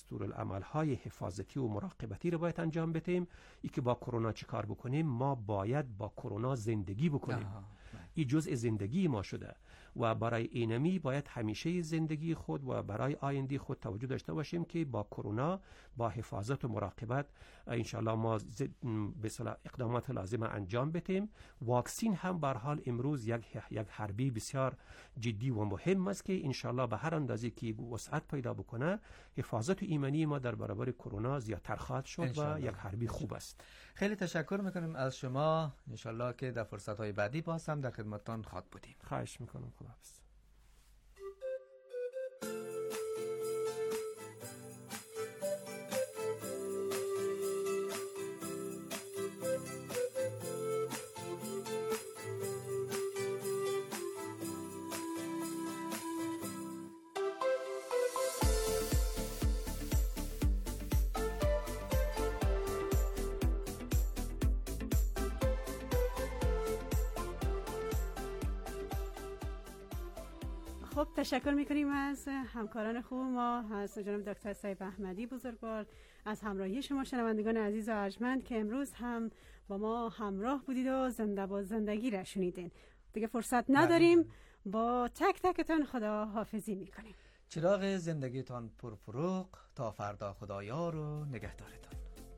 دستورالعمل‌های حفاظتی و مراقبتی رو باید انجام بدیم. ای که با کرونا چی کار بکنیم؟ ما باید با کرونا زندگی بکنیم. این جزء زندگی ما شده و برای اینمی باید همیشه زندگی خود و برای آینده خود توجه داشته باشیم که با کرونا با حفاظت و مراقبت انشالله ما به اصطلاح اقدامات لازم انجام بدیم. واکسین هم به هر حال امروز یک حربی بسیار جدی و مهم است که انشالله به هر اندازه که وسعت پیدا بکنه حفاظت و ایمنی ما در برابر کرونا زیادتر خواهد شد و یک حربی خوب است. خیلی تشکر میکنیم از شما. انشالله که در فرصت‌های بعدی باز هم در خدمتتان خواهد بودیم. خواهش میکنم. خداحافظ. خب تشکر میکنیم از همکاران خوب ما، از جناب دکتر سعید احمدی بزرگوار، از همراهی شما شنوندگان عزیز و ارجمند که امروز هم با ما همراه بودید و زنده با زندگی را شنیدین. دیگه فرصت نداریم، با تک تکتان خدا حافظی میکنیم. چراغ زندگیتان پرفروغ تا فردا. خدایار و نگهدارتان.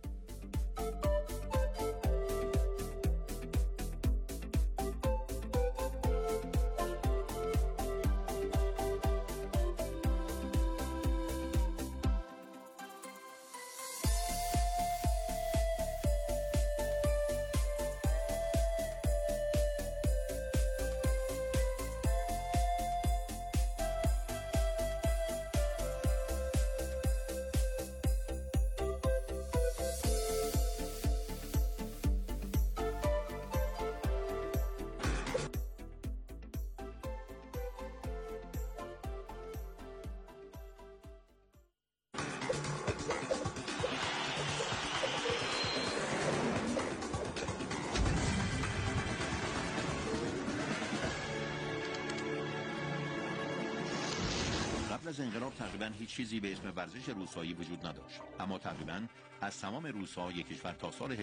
از انقلاب تقریبا هیچ چیزی به اسم ورزش روسایی وجود نداشت، اما تقریبا از تمام روسای کشور تا سال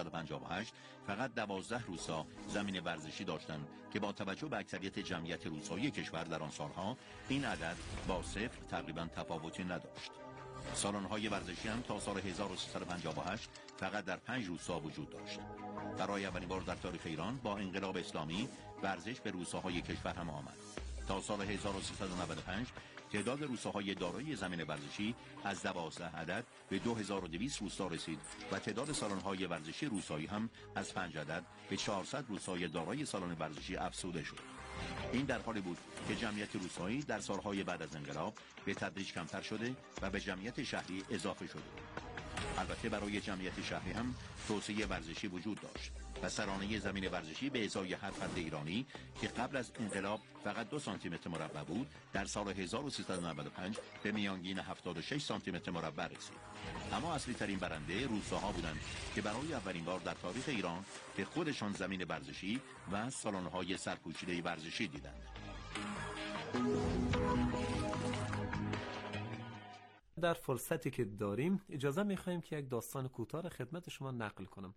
1358 فقط 12 روسا زمین ورزشی داشتند که با توجه به اکثریت جمعیت روسای کشور در آن سالها این عدد با صفر تقریبا تفاوتی نداشت. سالن‌های ورزشی هم تا سال 1358 فقط در 5 روستا وجود داشت. برای اولین بار در تاریخ ایران با انقلاب اسلامی ورزش به روستاهای کشور هم آمد. تا سال 1395 تعداد روستاهای دارای زمین ورزشی از 12 عدد به 2200 روستا رسید و تعداد سالن‌های ورزشی روستایی هم از 5 عدد به 400 روستای دارای سالن ورزشی افزوده شد. این در حالی بود که جمعیت روستایی در سالهای بعد از انقلاب به تدریج کمتر شده و به جمعیت شهری اضافه شده. البته برای جمعیت شهری هم توسعه ورزشی وجود داشت و سرانه زمین ورزشی به ازای هر فرد ایرانی که قبل از انقلاب فقط 2 سانتی متر مربع بود، در سال 1395 به میانگین 76 سانتی متر مربع رسید. اما اصلی ترین برنده روستاها بودند که برای اولین بار در تاریخ ایران به خودشان زمین ورزشی و سالن‌های سرپوشیده ورزشی دیدند. در فرصتی که داریم اجازه می‌خوایم که یک داستان کوتاه را خدمت شما نقل کنم.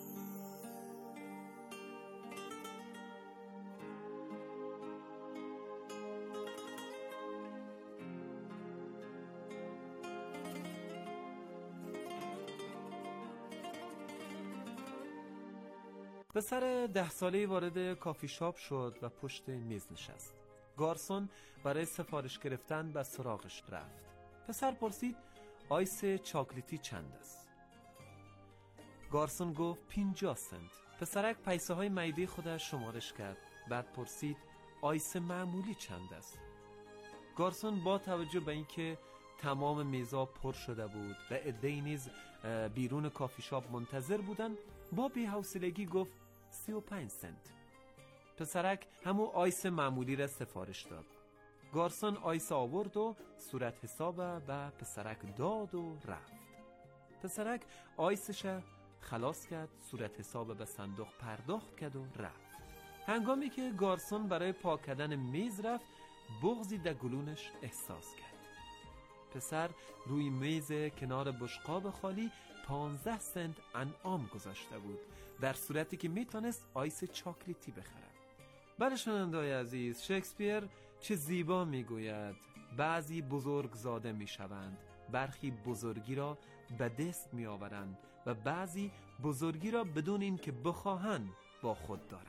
پسر 10 ساله‌ای وارد کافی شاپ شد و پشت میز نشست. گارسون برای سفارش گرفتن به سراغش رفت. پسر پرسید آیس چاکلیتی چند است؟ گارسون گفت 50 سنت. پسرک پیسه های معده خودش شمارش کرد. بعد پرسید آیس معمولی چند است؟ گارسون با توجه به اینکه تمام میزا پر شده بود و عده‌ای نیز بیرون کافی شاپ منتظر بودند، با بی‌حوصلگی گفت 35 سنت. پسرک همون آیس معمولی را سفارش داد. گارسون آیس آورد و صورت حساب و پسرک داد و رفت. پسرک آیسش خلاص کرد، صورت حساب به صندوق پرداخت کرد و رفت. هنگامی که گارسون برای پاک کردن میز رفت، بغضی در گلونش احساس کرد. پسر روی میز کنار بشقاب خالی 15 سنت انعام گذاشته بود، در صورتی که میتونست آیس چاکلیتی بخرد. بله شنونده‌های عزیز، شکسپیر چه زیبا میگوید: بعضی بزرگ زاده میشوند، برخی بزرگی را به دست میآورند و بعضی بزرگی را بدون این که بخواهند با خود دارند.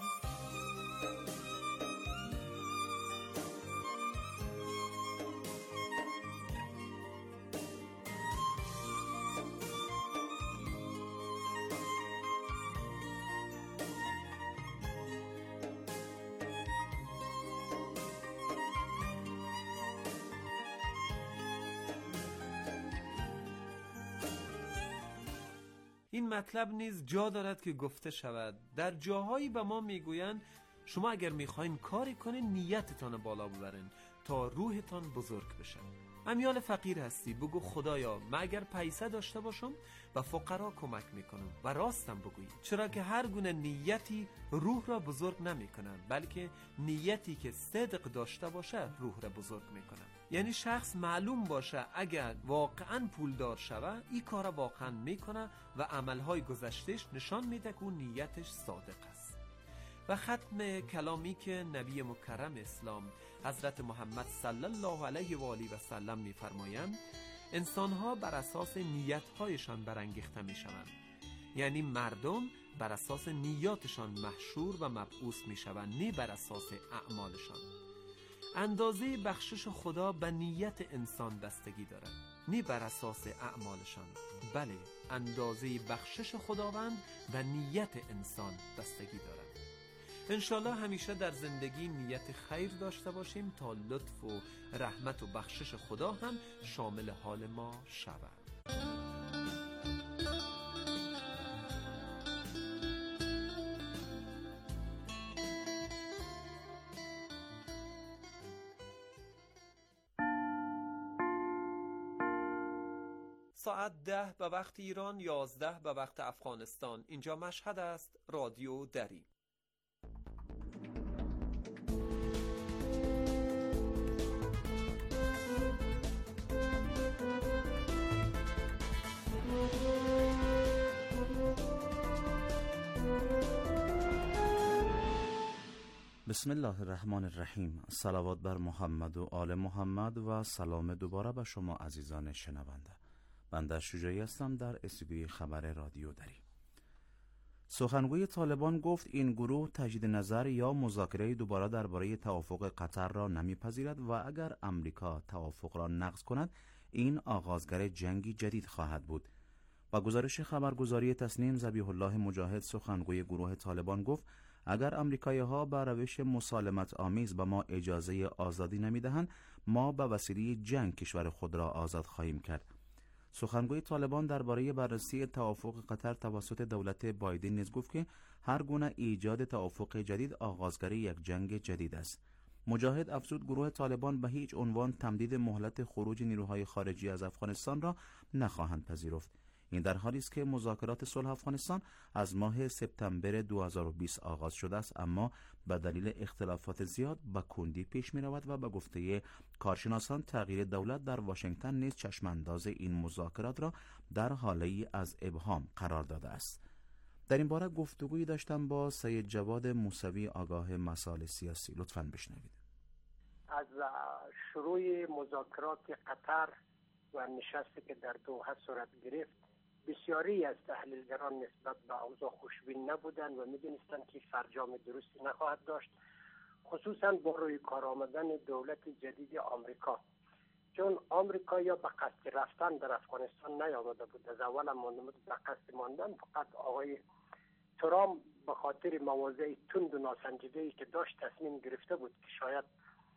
این مطلب نیز جا دارد که گفته شود. در جاهایی به ما میگویند شما اگر میخواین کاری کنین نیتتان بالا ببرین تا روحتان بزرگ بشه. امیال فقیر هستی، بگو خدایا من اگر پیسه داشته باشم به فقرا کمک میکنم و راستم بگویی، چرا که هر گونه نیتی روح را بزرگ نمیکنن، بلکه نیتی که صدق داشته باشه روح را بزرگ میکنن. یعنی شخص معلوم باشه اگر واقعا پولدار شوه این کار واقعا میکنه و عملهای گذشتهش نشان میده که نیتش صادق است. و ختم کلامی که نبی مکرم اسلام حضرت محمد صلی الله علیه و آله و سلم می‌فرمایند انسان‌ها بر اساس نیت‌هایشان برانگیخته می‌شوند. یعنی مردم بر اساس نیاتشان محشور و مبعوث می‌شوند، نه بر اساس اعمالشان. اندازه بخشش خدا به نیت انسان بستگی دارد، نه بر اساس اعمالشان. بله، اندازه بخشش خداوند به نیت انسان بستگی دارد. انشالله همیشه در زندگی نیت خیر داشته باشیم تا لطف و رحمت و بخشش خدا هم شامل حال ما شود. ساعت 10 به وقت ایران، 11 به وقت افغانستان. اینجا مشهد است، رادیو دری. بسم الله الرحمن الرحیم. صلوات بر محمد و آل محمد و سلام دوباره به شما عزیزان شنونده. بنده شجاعی هستم در استودیوی خبر رادیو دری. سخنگوی طالبان گفت این گروه تجدید نظر یا مذاکره دوباره درباره توافق قطر را نمیپذیرد و اگر امریکا توافق را نقض کند این آغازگر جنگی جدید خواهد بود. با گزارش خبرگزاری تسنیم، ذبیح الله مجاهد سخنگوی گروه طالبان گفت اگر امریکایی‌ها به روش مسالمت آمیز به ما اجازه آزادی نمیدهند ما به وسیله جنگ کشور خود را آزاد خواهیم کرد. سخنگوی طالبان درباره بررسی توافق قطر توسط دولت بایدن نیز گفت که هر گونه ایجاد توافق جدید آغازگر یک جنگ جدید است. مجاهد افزود گروه طالبان به هیچ عنوان تمدید مهلت خروج نیروهای خارجی از افغانستان را نخواهند پذیرفت. این در حالی است که مذاکرات صلح افغانستان از ماه سپتامبر 2020 آغاز شده است، اما به دلیل اختلافات زیاد به کندی پیش می رود و به گفته کارشناسان تغییر دولت در واشنگتن نیز چشمانداز این مذاکرات را در حاله از ابهام قرار داده است. در این باره گفتگویی داشتم با سید جواد موسوی آگاه مسائل سیاسی. لطفاً بشنوید. از شروع مذاکرات قطر و نشستی که در دوحه صورت گرفت بسیاری از تحلیلگران نسبت به اوضاع خوشبین نبودند و می‌دانستند که فرجام درستی نخواهد داشت، خصوصا با روی کار آمدن دولت جدید آمریکا، چون آمریکایی‌ها به قصد رفتن در افغانستان نیامده بود. از اول هم به قصد ماندن، فقط آقای ترامپ به خاطر مواضع تند و ناسنجیده‌ای که داشت تصمیم گرفته بود که شاید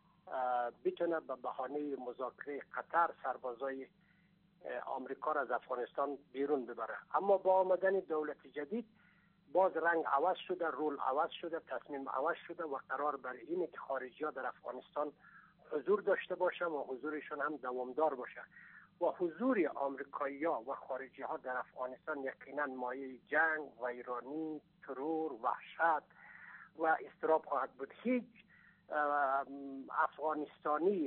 بتونه به بهانه مذاکره قطر سربازای آمریکا را از افغانستان بیرون ببره. اما با آمدن دولت جدید باز رنگ عوض شده، رول عوض شده، تصمیم عوض شده و قرار بر اینه که خارجی‌ها در افغانستان حضور داشته باشه و حضورشون هم دوامدار باشه و حضور آمریکایی‌ها و خارجی‌ها در افغانستان یقینا مایه جنگ، ویرانی، ترور، وحشت و اضطراب خواهد بود. هیچ افغانستانی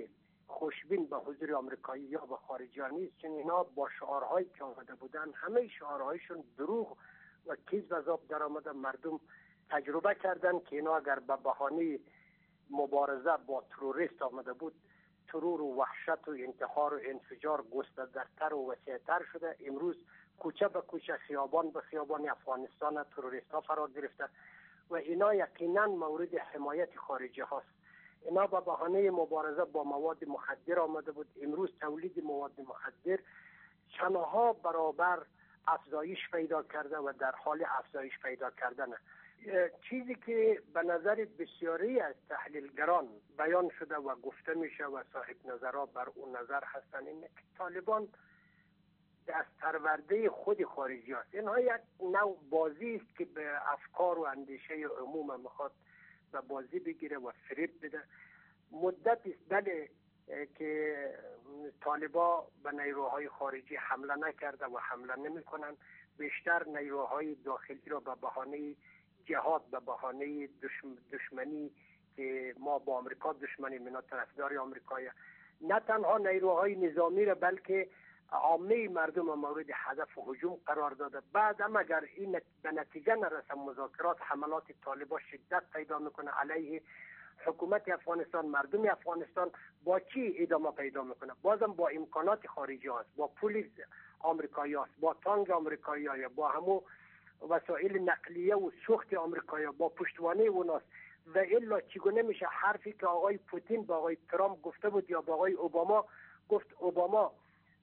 خوشبین به حضور آمریکایی یا به خارجیان نیست، چون اینا با شعارهایی که آمده بودن همه شعارهایشون دروغ و کذب از آب در آمده. مردم تجربه کردن که اینا اگر به بهانه مبارزه با تروریست آمده بود، ترور و وحشت و انتحار و انفجار گسترده‌تر و وسیع‌تر شده. امروز کوچه به کوچه، خیابان به خیابان افغانستان تروریست ها فرا گرفته و اینا یقینا مورد حمایت خارجی هاست. اینا به بهانه مبارزه با مواد مخدر آمده بود. امروز تولید مواد مخدر چندها برابر افزایش پیدا کرده و در حال افزایش پیدا کردنه. چیزی که به نظر بسیاری از تحلیلگران بیان شده و گفته میشه و صاحب نظرها بر اون نظر هستن اینه که طالبان دست پرورده خود خارجی هست. اینها یک نوع بازی است که به افکار و اندیشه عموم میخواد به بازی بگیره و فریب بده. مدت است بله که طالبا به نیروهای خارجی حمله نکرده و حمله نمیکنن. بیشتر نیروهای داخلی را به بهانه جهاد، به بهانه دشمنی که ما با آمریکا دشمنیم، اینا طرفدار آمریکایی، نه تنها نیروهای نظامی را بلکه عامه مردم مورد هدف و هجوم قرار داده. بعد هم اگر این به نتیجه نرسه مذاکرات، حملات طالبا شدت پیدا میکنه علیه حکومت افغانستان، مردم افغانستان با چی ادامه پیدا میکنه؟ بازم با امکانات خارجی هست، با پول آمریکایی هست، با تانک آمریکایی هست، با همو وسایل نقلیه و سوخت آمریکایی هست، با پشتوانه اوناست. و الا چگونه میشه حرفی که آقای پوتین با آقای ترامپ گفته بود یا با آقای اوباما گفت، اوباما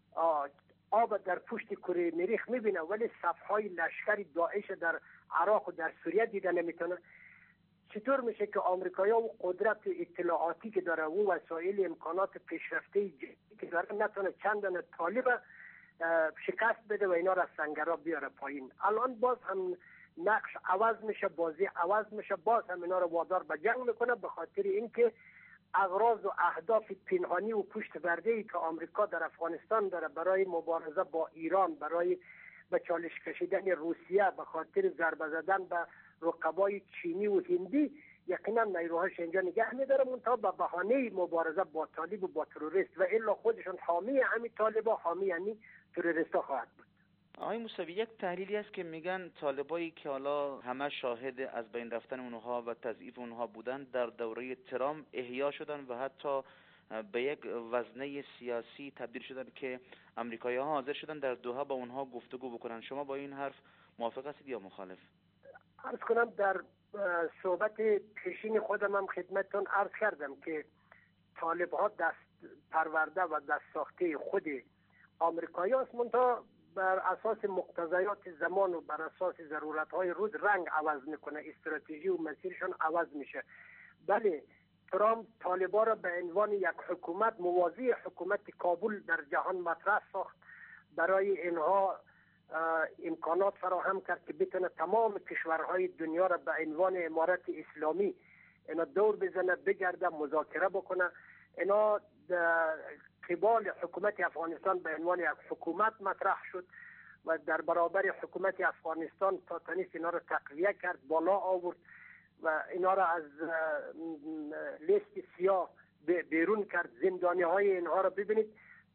آب در پشت کره مریخ میبینه ولی صفهای لشکر داعش در عراق و در سوریه دیده نمیتونه. چطور میشه که آمریکایی‌ها و قدرت اطلاعاتی که داره و وسایل امکانات پیشرفته که داره نتونه چندان طالب شکست بده و اینا را سنگرا بیاره پایین؟ الان باز هم نقش عوض میشه، بازی عوض میشه، باز هم اینا رو وادار به جنگ میکنه به خاطر اینکه اغراض و اهداف پنهانی و پشت پرده‌ای که آمریکا در افغانستان داره برای مبارزه با ایران، برای به چالش کشیدن روسیه، به خاطر ضربه زدن به رقبای چینی و هندی، یقینا نیروهاش اینجا نگه میداره منتها به بهانه مبارزه با طالب و با تروریست و الا خودشون حامی همین طالبا، حامی همین تروریستا خواهد بود. آقای موسوی، یک تحلیلی است که میگن طالبایی که حالا همه شاهد از بین رفتن اونها و تضعیف اونها بودن در دوره ترامپ احیا شدن و حتی به یک وزنه سیاسی تبدیل شدن که امریکایی‌ها حاضر شدن در دوحه با اونها گفتگو بکنن. شما با این حرف موافق هستید یا مخالف؟ عرض کنم در صحبت پیشین خودم هم خدمتتون عرض کردم که طالب‌ها دست پرورده و دست ساخته خود آمریکایی هست، منتها بر اساس مقتضیات زمان و بر اساس ضرورت‌های روز رنگ عوض میکنه، استراتژی و مسیرشون عوض میشه. بله، ترامپ طالبا را به عنوان یک حکومت موازی حکومت کابل در جهان مطرح ساخت، برای اینها امکانات فراهم کرد که بتونه تمام کشورهای دنیا را به عنوان امارت اسلامی اینا دور بزنه، بگرده، مذاکره بکنه. اینا قبال حکومت افغانستان به عنوان یک حکومت مطرح شد و در برابر حکومت افغانستان تا تنیس اینا را تقویه کرد، بالا آورد و اینا را از لیست سیاه بیرون کرد. زندانی های اینها را ببینید،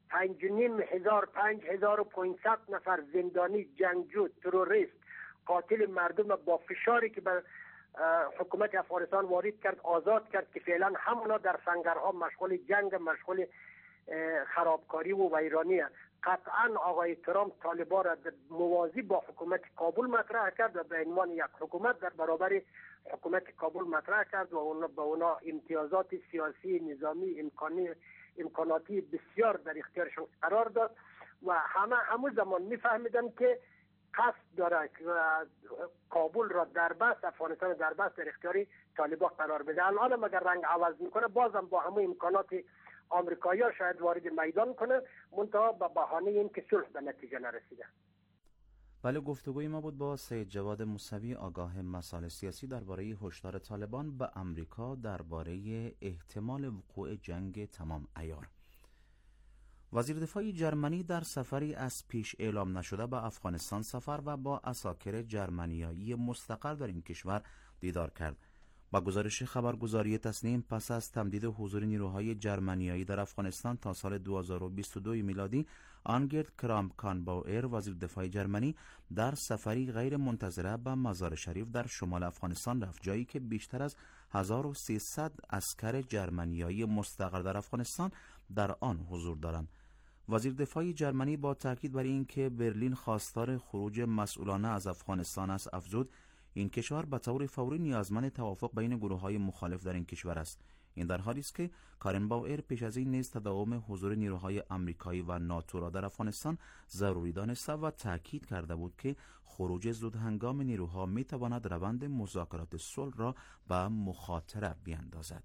5500 نفر زندانی، جنگجو، تروریست، قاتل مردم با فشاری که به حکومت افغانستان وارد کرد آزاد کرد که فعلا همونا در سنگرها مشغول جنگ، مشغول خرابکاری و ویرانی. قطعا آقای ترامپ طالبان را موازی با حکومت کابل مطرح کرد و به عنوان یک حکومت در برابر حکومت کابل مطرح کرد و به اونا امتیازات سیاسی، نظامی، امکاناتی بسیار در اختیارشون قرار داد و همون زمان میفهمیدن که قصد داره که کابل را در بست، افغانستان در بست در اختیار طالبان قرار بده. الان هم اگر رنگ عوض میکنه بازم با همون امکانات آمریکایی‌ها شاید وارد میدان کنه، منتها به بهانه این که صلح به نتیجه نرسیده. بله، گفتگوی ما بود با سید جواد موسوی، آگاه مسائل سیاسی، درباره هشدار طالبان به امریکا درباره احتمال وقوع جنگ تمام عیار. وزیر دفاع جرمنی در سفری از پیش اعلام نشده به افغانستان سفر و با عساکر جرمنیایی مستقر در این کشور دیدار کرد. با گزارش خبرگزاری تسنیم، پس از تمدید حضور نیروهای جرمنیایی در افغانستان تا سال 2022 میلادی، آنگرد کرامپ-کارنباؤر وزیر دفاع جرمنی در سفری غیر منتظره به مزار شریف در شمال افغانستان رفت، جایی که بیشتر از 1300 عسکر جرمنیایی مستقر در افغانستان در آن حضور دارند. وزیر دفاع جرمنی با تاکید بر اینکه برلین خواستار خروج مسئولانه از افغانستان است افزود این کشور به طور فوری نیازمند توافق بین گروه‌های مخالف در این کشور است. این در حالی است که کارنباؤر پیش از این نیز تداوم حضور نیروهای آمریکایی و ناتو را در افغانستان ضروری دانسته و تاکید کرده بود که خروج زودهنگام نیروها می‌تواند روند مذاکرات صلح را به مخاطره بیاندازد.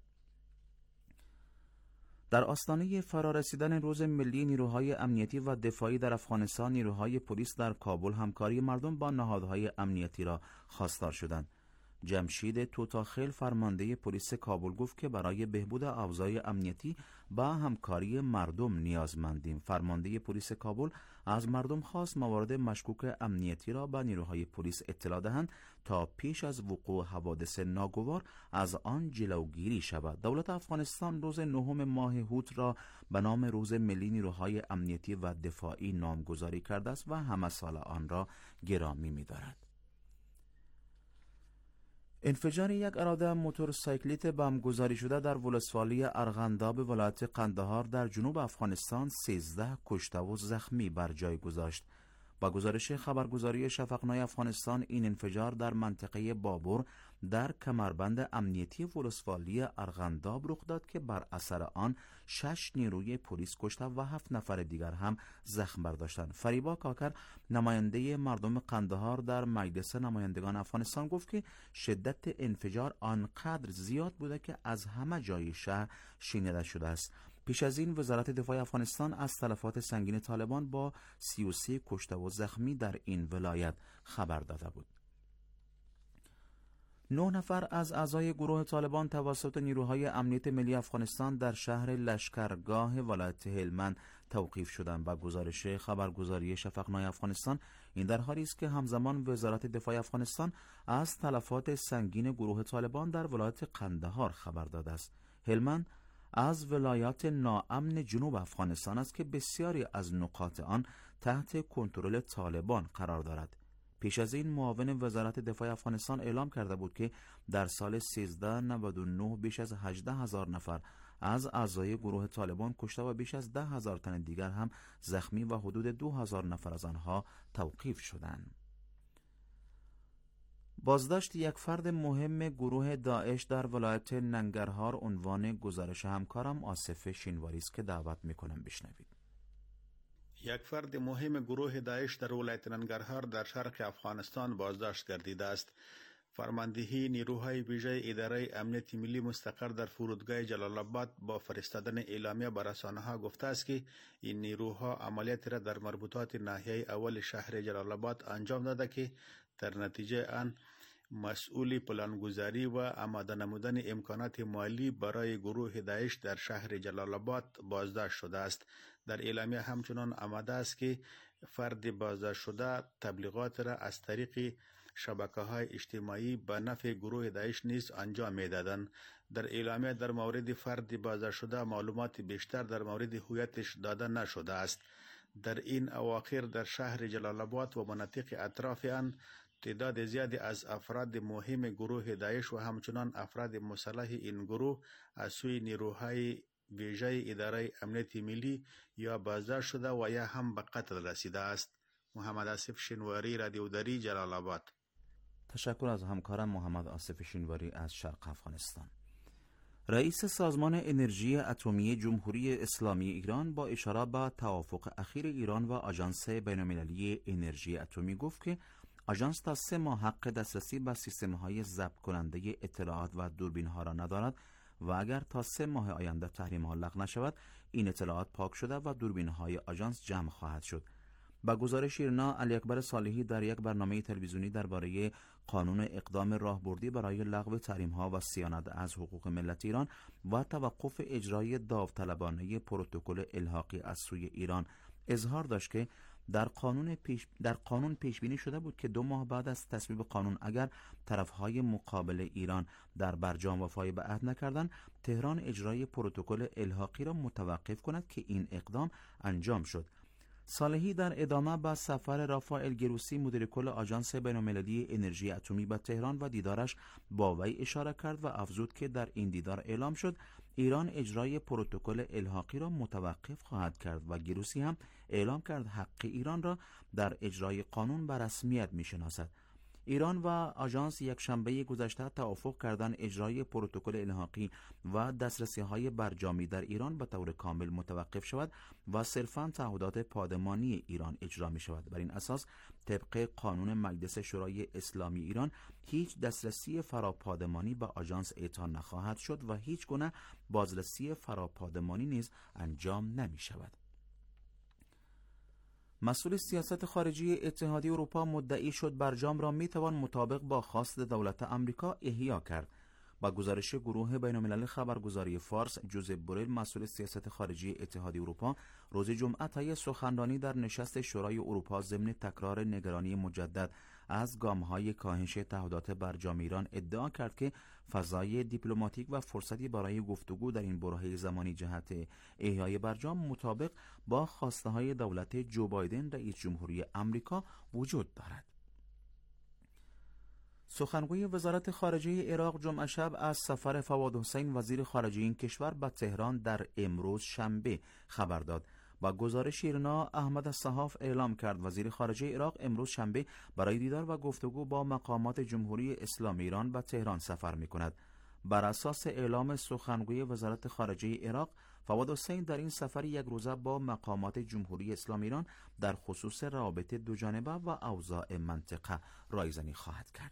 در آستانه فرارسیدن روز ملی نیروهای امنیتی و دفاعی در افغانستان، نیروهای پلیس در کابل همکاری مردم با نهادهای امنیتی را خواستار شدند. جمشید توتاخیل فرمانده پلیس کابل گفت که برای بهبود اوضاع امنیتی با همکاری مردم نیازمندیم. فرمانده پلیس کابل از مردم خواست موارد مشکوک امنیتی را به نیروهای پلیس اطلاع دهند تا پیش از وقوع حوادث ناگوار از آن جلوگیری شود. دولت افغانستان روز 9 ماه هوت را به نام روز ملی نیروهای امنیتی و دفاعی نامگذاری کرده است و همه سال آن را گرامی می‌دارد. انفجار یک اراده موتورسیکلیت بمبگذاری شده در ولسوالی ارغنداب ولایت قندهار در جنوب افغانستان 13 کشته و زخمی بر جای گذاشت. با گزارش خبرگزاری شفقنای افغانستان، این انفجار در منطقه بابور در کمربند امنیتی ولسوالی ارغنداب رخ داد که بر اثر آن 6 نیروی پلیس کشته و 7 نفر دیگر هم زخم برداشتند. فریبا کاکر، نماینده مردم قندهار در مجلس نمایندگان افغانستان، گفت که شدت انفجار آنقدر زیاد بوده که از همه جای شهر شنیده شده است. پیش از این وزارت دفاع افغانستان از تلفات سنگین طالبان با 33 کشته و زخمی در این ولایت خبر داده بود. 9 نفر از اعضای گروه طالبان توسط نیروهای امنیت ملی افغانستان در شهر لشکرگاه ولایت هلمند توقیف شدند. با گزارش خبرگزاری شفقنای افغانستان، این در حالی است که همزمان وزارت دفاع افغانستان از تلفات سنگین گروه طالبان در ولایت قندهار خبر داده است. هلمند از ولایات ناامن جنوب افغانستان است که بسیاری از نقاط آن تحت کنترل طالبان قرار دارد. پیش از این معاون وزارت دفاع افغانستان اعلام کرده بود که در سال 1399 بیش از 18,000 نفر از اعضای گروه طالبان کشته و بیش از 10,000 تن دیگر هم زخمی و حدود 2,000 نفر از آنها توقیف شدند. بازداشت یک فرد مهم گروه داعش در ولایت ننگرهار عنوان گزارش همکارم آصف شینواری است که دعوت میکنم بشنوید. یک فرد مهم گروه داعش در ولایت ننگرهار در شرق افغانستان بازداشت گردیده است. فرماندهی نیروهای ویژه اداره امنیت ملی مستقر در فرودگاه جلال آباد با فرستادن اعلامیه به رسانه‌ها گفته است که این نیروها عملیات را در مربوطات ناحیه اول شهر جلال آباد انجام داده که در نتیجه آن مسئول پلانگذاری و آماده نمودن امکانات مالی برای گروه داعش در شهر جلال آباد بازداشت شده است. در اعلامیه همچنان آمده است که فرد بازداشت شده تبلیغات را از طریق شبکه‌های اجتماعی به نفع گروه داعش نیز انجام می‌دادند. در اعلامیه در مورد فرد بازداشت شده معلومات بیشتر در مورد هویتش داده نشده است. در این اواخر در شهر جلال آباد و مناطق اطراف آن تعداد زیادی از افراد مهم گروه داعش و همچنان افراد مسلح این گروه از سوی نیروهای ویژه اداره امنیت ملی یا بازداشت شده و یا هم به قتل رسیده است. محمد آصف شینواری، رادیو دری، جلال آباد. تشکر از همکارم محمد آصف شینواری از شرق افغانستان. رئیس سازمان انرژی اتمی جمهوری اسلامی ایران با اشاره به توافق اخیر ایران و آژانس بین‌المللی انرژی اتمی گفت که آژانس تا 3 ماه حق دسترسی به سیستم‌های ضبط کننده اطلاعات و دوربین‌ها را ندارد و اگر تا 3 ماه آینده تحریم‌ها لغو نشود، این اطلاعات پاک شده و دوربین‌های آژانس جمع خواهد شد. با گزارش ایرنا، علی اکبر صالحی در یک برنامه تلویزیونی درباره قانون اقدام راهبردی برای لغو تحریم‌ها و صیانت از حقوق ملت ایران و توقف اجرای داوطلبانه پروتکل الحاقی از سوی ایران اظهار داشت که در قانون پیش بینی شده بود که 2 ماه بعد از تصویب قانون اگر طرفهای مقابل ایران در برجام وفای به عهد نکردند، تهران اجرای پروتکل الحاقی را متوقف کند که این اقدام انجام شد. صالحی در ادامه به سفر رافائل گروسی مدیر کل آژانس بین‌المللی انرژی اتمی به تهران و دیدارش با وی اشاره کرد و افزود که در این دیدار اعلام شد ایران اجرای پروتکل الحاقی را متوقف خواهد کرد و گروسی هم اعلام کرد حق ایران را در اجرای قانون به رسمیت می‌شناسد. ایران و آژانس یک شنبه گذشته توافق کردند اجرای پروتکل الحاقی و دسترسی‌های برجامی در ایران به طور کامل متوقف شود و صرفاً تعهدات پادمانی ایران اجرا می شود. بر این اساس طبق قانون مجلس شورای اسلامی ایران هیچ دسترسی فراپادمانی به آژانس اعطا نخواهد شد و هیچ گونه بازرسی فراپادمانی نیز انجام نمی شود. مسئول سیاست خارجی اتحادیه اروپا مدعی شد برجام را میتوان مطابق با خواست دولت آمریکا احیا کرد. با گزارش گروه بین‌المللی خبرگزاری فارس، جوزپ بوریل مسئول سیاست خارجی اتحادیه اروپا روز جمعه طی سخنرانی در نشست شورای اروپا ضمن تکرار نگرانی مجدد از گام‌های کاهش تعهدات برجام ایران ادعا کرد که فضای دیپلماتیک و فرصتی برای گفتگو در این برهه زمانی جهت احیای برجام مطابق با خواسته‌های دولت جو بایدن رئیس جمهوری آمریکا وجود دارد. سخنگوی وزارت خارجه عراق جمعه شب از سفر فواد حسین وزیر خارجه این کشور به تهران در امروز شنبه خبر داد. با گزارش ایرنا احمد الصحاف اعلام کرد وزیر خارجه عراق امروز شنبه برای دیدار و گفتگو با مقامات جمهوری اسلامی ایران به تهران سفر می‌کند. بر اساس اعلام سخنگوی وزارت خارجه عراق، فواد حسین در این سفر یک روزه با مقامات جمهوری اسلامی ایران در خصوص روابط دوجانبه و اوضاع منطقه رایزنی خواهد کرد.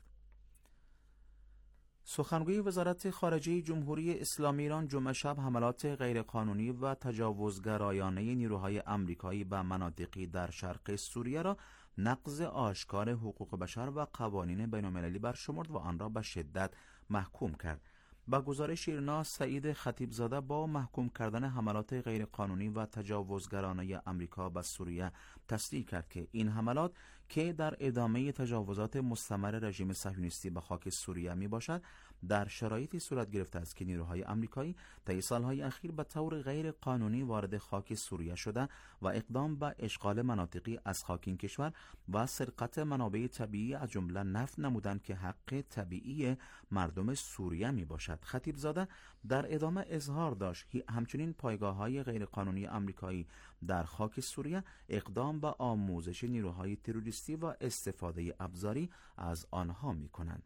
سخنگوی وزارت خارجه جمهوری اسلامی ایران جمعه شب حملات غیرقانونی و تجاوزگرایانه نیروهای آمریکایی به مناطقی در شرق سوریه را نقض آشکار حقوق بشر و قوانین بین‌المللی برشمرد و آن را به شدت محکوم کرد. با گزارش ایرنا، سعید خطیبزاده با محکوم کردن حملات غیرقانونی و تجاوزگرانه آمریکا به سوریه تصدیق کرد که این حملات که در ادامه تجاوزات مستمر رژیم صهیونیستی به خاک سوریه می باشد، در شرایطی صورت گرفته است که نیروهای آمریکایی طی سالهای اخیر به طور غیر قانونی وارد خاک سوریه شده و اقدام به اشغال مناطقی از خاک این کشور و سرقت منابع طبیعی از جمله نفت نمودند که حق طبیعی مردم سوریه می باشد. خطیبزاده در ادامه اظهار داشت همچنین پایگاه‌های غیرقانونی آمریکایی در خاک سوریه اقدام به آموزش نیروهای تروریستی و استفاده ابزاری از آنها می‌کنند.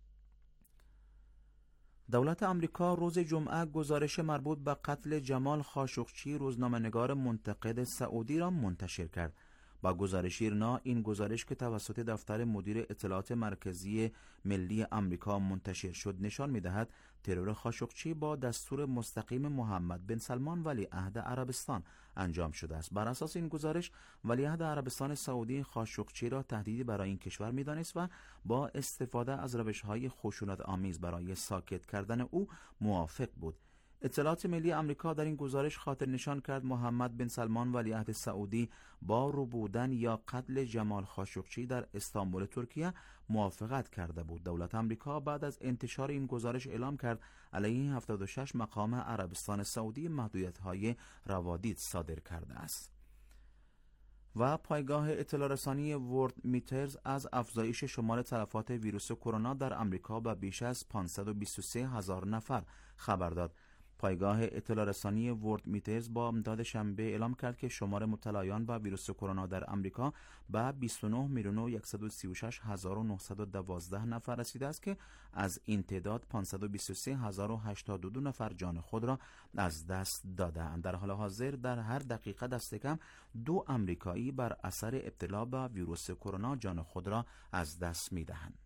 دولت آمریکا روز جمعه گزارش مربوط به قتل جمال خاشقچی روزنامه‌نگار منتقد سعودی را منتشر کرد. با گزارش ایرنا، این گزارش که توسط دفتر مدیر اطلاعات مرکزی ملی آمریکا منتشر شد نشان می‌دهد ترور خاشقچی با دستور مستقیم محمد بن سلمان ولیعهد عربستان انجام شده است. بر اساس این گزارش، ولیعهد عربستان سعودی خاشقچی را تهدیدی برای این کشور می‌دانست و با استفاده از روش‌های خشونت‌آمیز برای ساکت کردن او موافق بود. اطلاعات ملی آمریکا در این گزارش خاطر نشان کرد محمد بن سلمان ولیعهد سعودی با ربودن یا قتل جمال خاشقچی در استانبول ترکیه موافقت کرده بود. دولت آمریکا بعد از انتشار این گزارش اعلام کرد علیه 76 مقام عربستان سعودی محدودیت‌های روادید صادر کرده است. و پایگاه اطلاع رسانی ورلد میترز از افزایش شمار تلفات ویروس کرونا در آمریکا به بیش از 523,000 نفر خبر داد. پایگاه اطلاع رسانی ورلد میترز با امداد شنبه اعلام کرد که شمار مبتلایان به ویروس کرونا در آمریکا به 29,136,912 نفر رسیده است که از این تعداد 523,082 نفر جان خود را از دست دادند. در حال حاضر در هر دقیقه دست کم 2 آمریکایی بر اثر ابتلا به ویروس کرونا جان خود را از دست می‌دهند.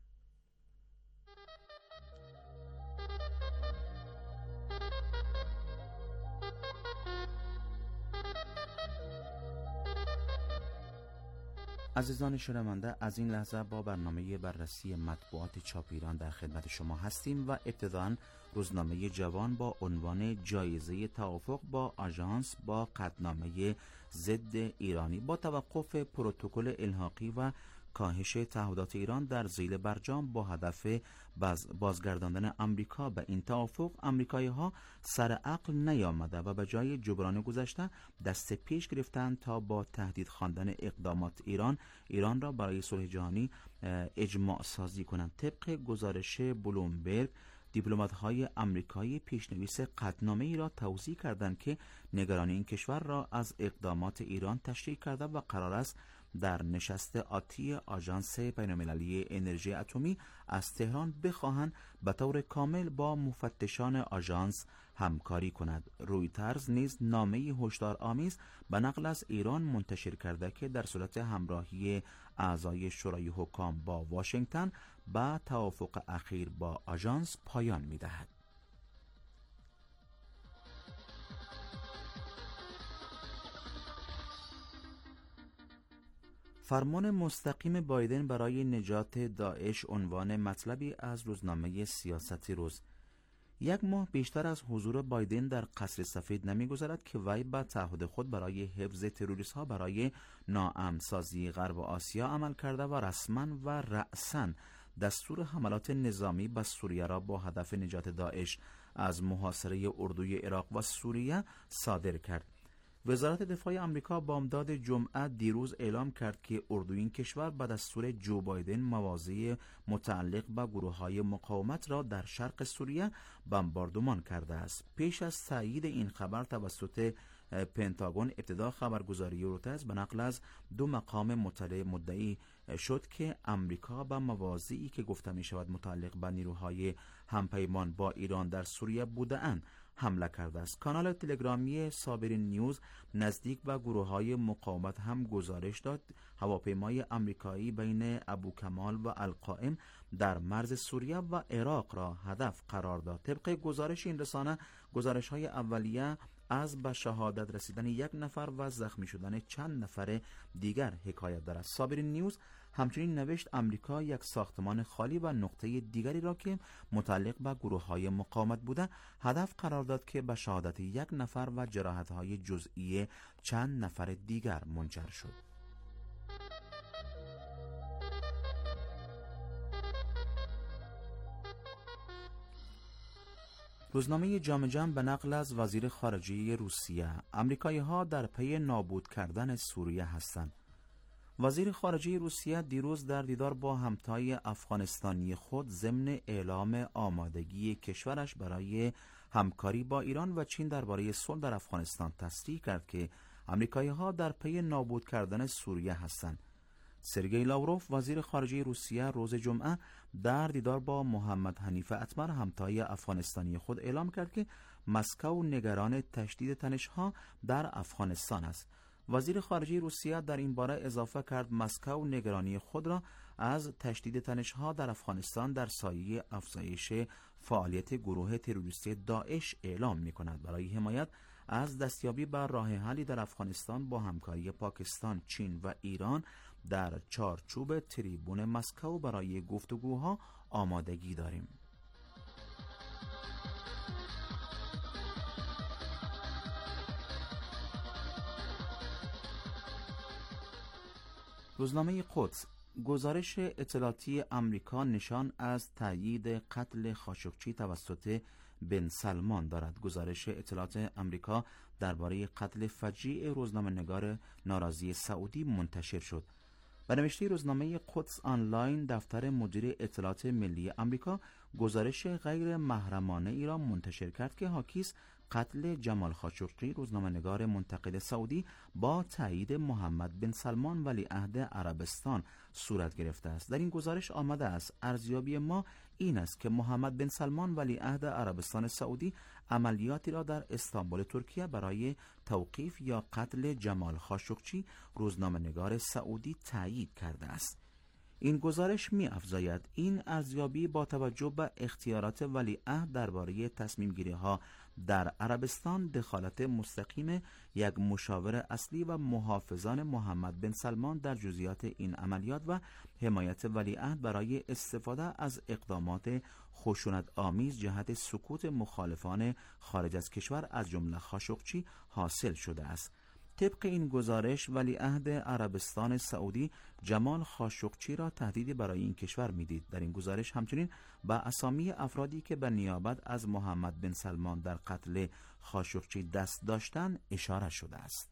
عزیزان شنونده، از این لحظه با برنامه بررسی مطبوعات چاپ ایران در خدمت شما هستیم و ابتداً روزنامه جوان با عنوان جایزه توافق با آژانس با قطعنامه ضد ایرانی با توقف پروتکل الحاقی و کاهش تعهدات ایران در ذیل برجام با هدف بازگرداندن امریکا به این توافق، امریکایی‌ها سر عقل نیامده و به جای جبران گذشته دست پیش گرفتند تا با تهدید خواندن اقدامات ایران را برای صلح جهانی اجماع سازی کنند. طبق گزارش بلومبرگ، دیپلمات‌های آمریکایی پیشنویس قطعنامه ای را توضیح کردند که نگرانی این کشور را از اقدامات ایران تشریح کرده و قرار است در نشست آتی آژانس بین‌المللی انرژی اتمی از تهران بخواهند به طور کامل با مفتشان آژانس همکاری کند. رویترز نیز نامه هشدارآمیز به نقل از ایران منتشر کرده که در صورت همراهی اعضای شورای حکام با واشنگتن به توافق اخیر با آژانس پایان می‌دهد. فرمان مستقیم بایدن برای نجات داعش عنوان مطلبی از روزنامه سیاست روز. یک ماه بیشتر از حضور بایدن در قصر سفید نمی‌گذرد که وی به تعهد خود برای حفظ تروریست‌ها برای ناامن‌سازی غرب آسیا عمل کرده و رسما و رأساً دستور حملات نظامی به سوریه را با هدف نجات داعش از محاصره اردوی عراق و سوریه صادر کرد. وزارت دفاع آمریکا بامداد جمعه دیروز اعلام کرد که اردوی این کشور به دستور جو بایدن مواضع متعلق به گروه‌های مقاومت را در شرق سوریه بمباردمان کرده است. پیش از تایید این خبر توسط پنتاگون، ابتدا خبرگزاری رویترز به نقل از دو مقام مطلع مدعی شد که امریکا به مواضعی که گفته می شود متعلق به نیروهای همپیمان با ایران در سوریه بوده‌اند حمله کرده است. کانال تلگرامی صابرین نیوز نزدیک به گروه‌های مقاومت هم گزارش داد هواپیمای آمریکایی بین ابوکمال و القائم در مرز سوریه و عراق را هدف قرار داد. طبق گزارش این رسانه، گزارش‌های اولیه از به شهادت رسیدن یک نفر و زخمی شدن چند نفر دیگر حکایت دارد. صابرین نیوز همچنین نوشت آمریکا یک ساختمان خالی و نقطه دیگری را که متعلق به گروه‌های مقاومت بوده هدف قرار داد که به شهادت یک نفر و جراحت‌های جزئی چند نفر دیگر منجر شد. روزنامه جامعه جمع به نقل از وزیر خارجه روسیه: آمریکایی‌ها در پی نابود کردن سوریه هستند. وزیر خارجه روسیه دیروز در دیدار با همتای افغانستانی خود ضمن اعلام آمادگی کشورش برای همکاری با ایران و چین درباره صلح در افغانستان تصریح کرد که آمریکایی‌ها در پی نابود کردن سوریه هستند. سرگئی لاوروف وزیر خارجه روسیه روز جمعه در دیدار با محمد حنیف اتمر همتای افغانستانی خود اعلام کرد که مسکو نگران تشدید تنش‌ها در افغانستان است. وزیر خارجه روسیه در این باره اضافه کرد مسکو نگرانی خود را از تشدید تنش‌ها در افغانستان در سایه افزایش فعالیت گروه تروریستی داعش اعلام می‌کند. برای حمایت از دستیابی بر راه حلی در افغانستان با همکاری پاکستان، چین و ایران در چارچوب تریبون مسکو برای گفتگوها آمادگی داریم. روزنامه قدس: گزارش اطلاعاتی آمریکا نشان از تایید قتل خاشقچی توسط بن سلمان دارد. گزارش اطلاعات آمریکا درباره قتل فجیع روزنامه‌نگار ناراضی سعودی منتشر شد. به نوشته روزنامه قدس آنلاین، دفتر مدیر اطلاعات ملی آمریکا گزارش غیر محرمانه ای را منتشر کرد که حاکی است قتل جمال خاشقچی روزنامه‌نگار منتقد سعودی با تایید محمد بن سلمان ولیعهد عربستان صورت گرفته است. در این گزارش آمده است ارزیابی ما این است که محمد بن سلمان ولیعهد عربستان سعودی عملیاتی را در استانبول ترکیه برای توقیف یا قتل جمال خاشقچی روزنامه‌نگار سعودی تایید کرده است. این گزارش می‌افزاید این ارزیابی با توجه به اختیارات ولیعهد درباره تصمیم گیری ها در عربستان، دخالت مستقیم یک مشاور اصلی و محافظان محمد بن سلمان در جزئیات این عملیات و حمایت ولیعهد برای استفاده از اقدامات خشونت آمیز جهت سکوت مخالفان خارج از کشور از جمله خاشقچی حاصل شده است. طبق این گزارش ولیعهد عربستان سعودی جمال خاشقچی را تهدیدی برای این کشور میدید. در این گزارش همچنین به اسامی افرادی که به نیابت از محمد بن سلمان در قتل خاشقچی دست داشتند اشاره شده است.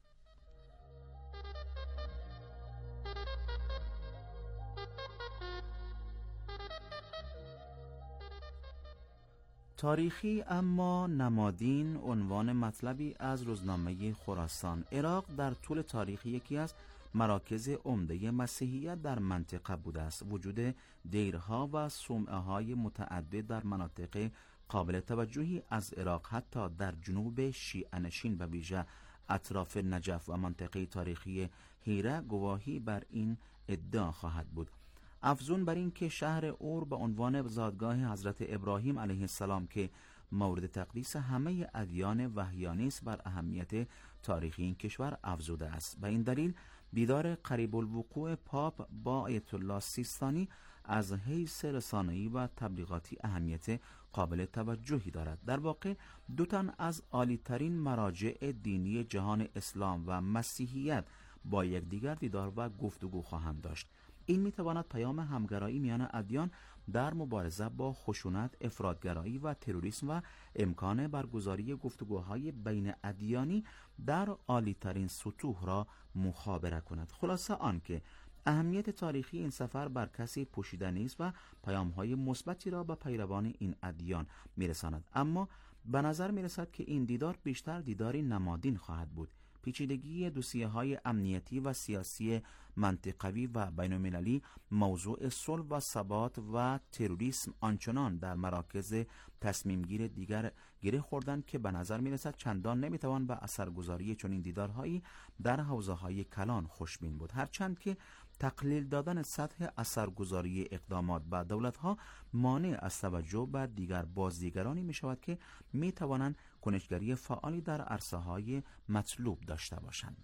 تاریخی اما نمادین عنوان مطلبی از روزنامه خراسان. عراق در طول تاریخ یکی از مراکز عمده مسیحیت در منطقه بوده است. وجود دیرها و صومعه‌های متعدد در مناطق قابل توجهی از عراق حتی در جنوب شیعه‌نشین و ویژه اطراف نجف و منطقه تاریخی هیره گواهی بر این ادعا خواهد بود. افزون بر این که شهر اور به عنوان زادگاه حضرت ابراهیم علیه السلام که مورد تقدیس همه ادیان وحیانی است بر اهمیت تاریخی این کشور افزوده است. به این دلیل دیدار قریب الوقوع پاپ با آیت الله سیستانی از حیث رسانه‌ای و تبلیغاتی اهمیت قابل توجهی دارد. در واقع دو تن از عالی‌ترین مراجع دینی جهان اسلام و مسیحیت با یکدیگر دیدار و گفتگو خواهند داشت. این میتواند پیام همگرایی میان ادیان در مبارزه با خشونت، افراطگرایی و تروریسم و امکان برگزاری گفتگوهای بین ادیانی در عالی‌ترین سطوح را مخابره کند. خلاصه آن که اهمیت تاریخی این سفر بر کسی پوشیده نیست و پیام‌های مثبتی را به پیروان این ادیان میرساند. اما به نظر میرسد که این دیدار بیشتر دیداری نمادین خواهد بود. پیچیدگی دوسیه‌های امنیتی و سیاسی منطقوی و بین‌المللی، موضوع صلح و ثبات و تروریسم آنچنان در مراکز تصمیمگیر دیگر گره خوردند که به نظر می‌رسد چندان نمی‌توان به اثرگذاری چنین دیدارهایی در حوزه‌های کلان خوشبین بود. هرچند که تقلیل دادن سطح اثرگذاری اقدامات به دولت‌ها مانع از توجه به دیگر بازیگرانی می‌شود که می‌توانند کنشگری فعالی در عرصه‌های مطلوب داشته باشند.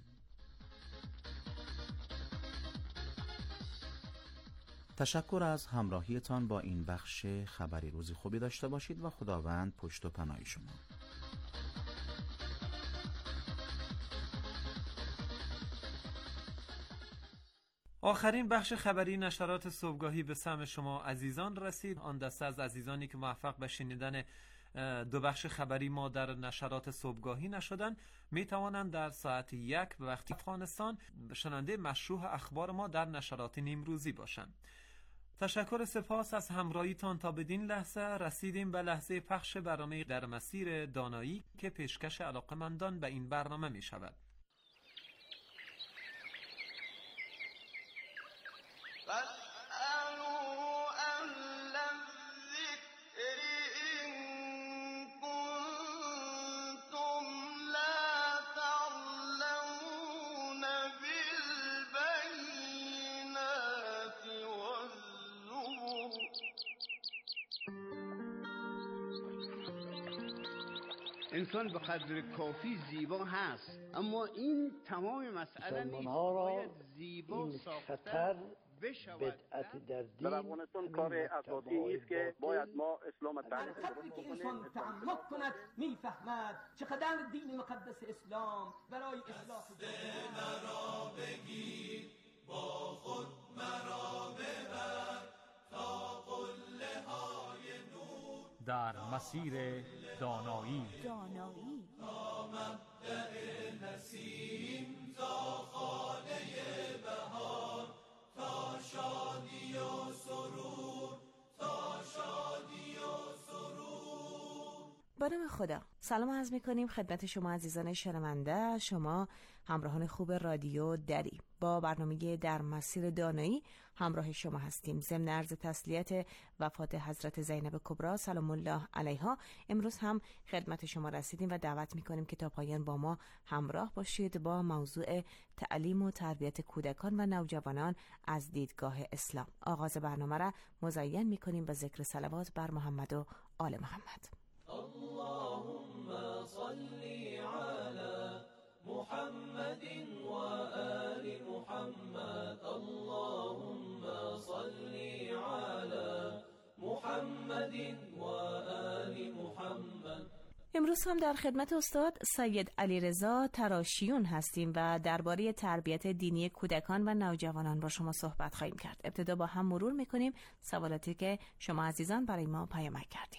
تشکر از همراهیتان با این بخش خبری. روزی خوبی داشته باشید و خداوند پشت و پناه شما. آخرین بخش خبری نشرات صبحگاهی به سمع شما عزیزان رسید. آن دسته از عزیزانی که موفق به شنیدن دو بخش خبری ما در نشرات صبحگاهی نشدن می توانند در ساعت 1 به وقت افغانستان شنونده مشروع اخبار ما در نشرات نیمروزی باشند. تشکر سپاس از همراهیتان. تا بدین لحظه رسیدیم به لحظه پخش برنامه در مسیر دانایی که پیشکش علاقمندان به این برنامه می شود. انسان به قدر کافی زیبا هست، اما این تمام مسئله نیست. باید زیبا ساختن بشود. بدعت در افغانستان کار اساسی است که باید ما اسلام تعریف درست بکنیم. انسان تعمق کند میفهمد چقدر دین مقدس اسلام برای اصلاح مرا بگیر با خود مرا ببر تا قله های نور در مسیر دانایی تا مبدأ نسیم تا خانه بهار تا شادی و سرور تا شادی و سرور. با نام خدا. سلام عرض می‌کنیم خدمت شما عزیزان شنونده، شما همراهان خوب رادیو دری. با برنامه در مسیر دانایی همراه شما هستیم. ضمن عرض تسلیت وفات حضرت زینب کبری سلام الله علیها، امروز هم خدمت شما رسیدیم و دعوت می‌کنیم که تا پایان با ما همراه باشید با موضوع تعلیم و تربیت کودکان و نوجوانان از دیدگاه اسلام. آغاز برنامه را مزین می‌کنیم به ذکر صلوات بر محمد و آل محمد. اللهم صل على محمد وآل محمد. اللهم صل على محمد وآل محمد. امروز هم در خدمت استاد سید علیرضا تراشیون هستیم و درباره تربیت دینی کودکان و نوجوانان با شما صحبت خواهیم کرد. ابتدا با هم مرور میکنیم سوالاتی که شما عزیزان برای ما پیامک کردین.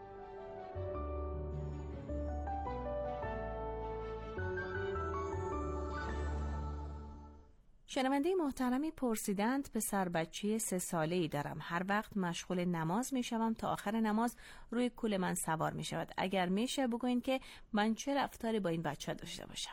شنونده محترمی پرسیدند پسر بچه 3 ساله‌ای دارم، هر وقت مشغول نماز میشوم تا آخر نماز روی کول من سوار میشود. اگر میشه بگوین که من چه رفتاری با این بچه داشته باشم؟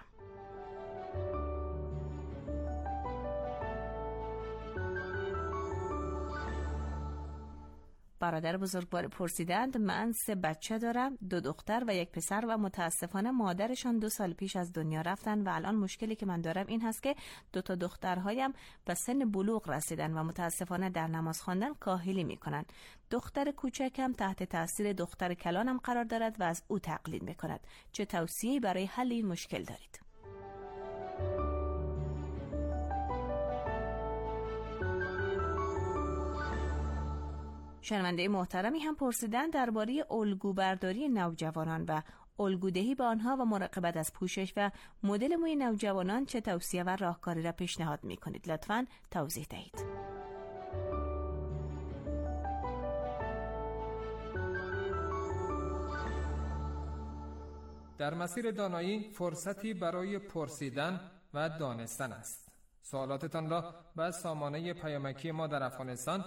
برادر بزرگوار پرسیدند من 3 بچه دارم، 2 دختر و 1 پسر و متاسفانه مادرشان 2 سال پیش از دنیا رفتن و الان مشکلی که من دارم این هست که 2 تا دخترهایم به سن بلوغ رسیدن و متاسفانه در نماز خواندن کاهلی میکنن. دختر کوچکم تحت تاثیر دختر کلانم قرار دارد و از او تقلید میکند. چه توصیه‌ای برای حل این مشکل دارید؟ شنونده محترمی هم پرسیدن درباره الگوبرداری نوجوانان و الگودهی به آنها و مراقبت از پوشش و مدل موی نوجوانان چه توصیه و راهکاری را پیشنهاد می‌کنید؟ لطفاً توضیح دهید. در مسیر دانایی فرصتی برای پرسیدن و دانستن است. سوالاتتان را به سامانه پیامکی ما در افغانستان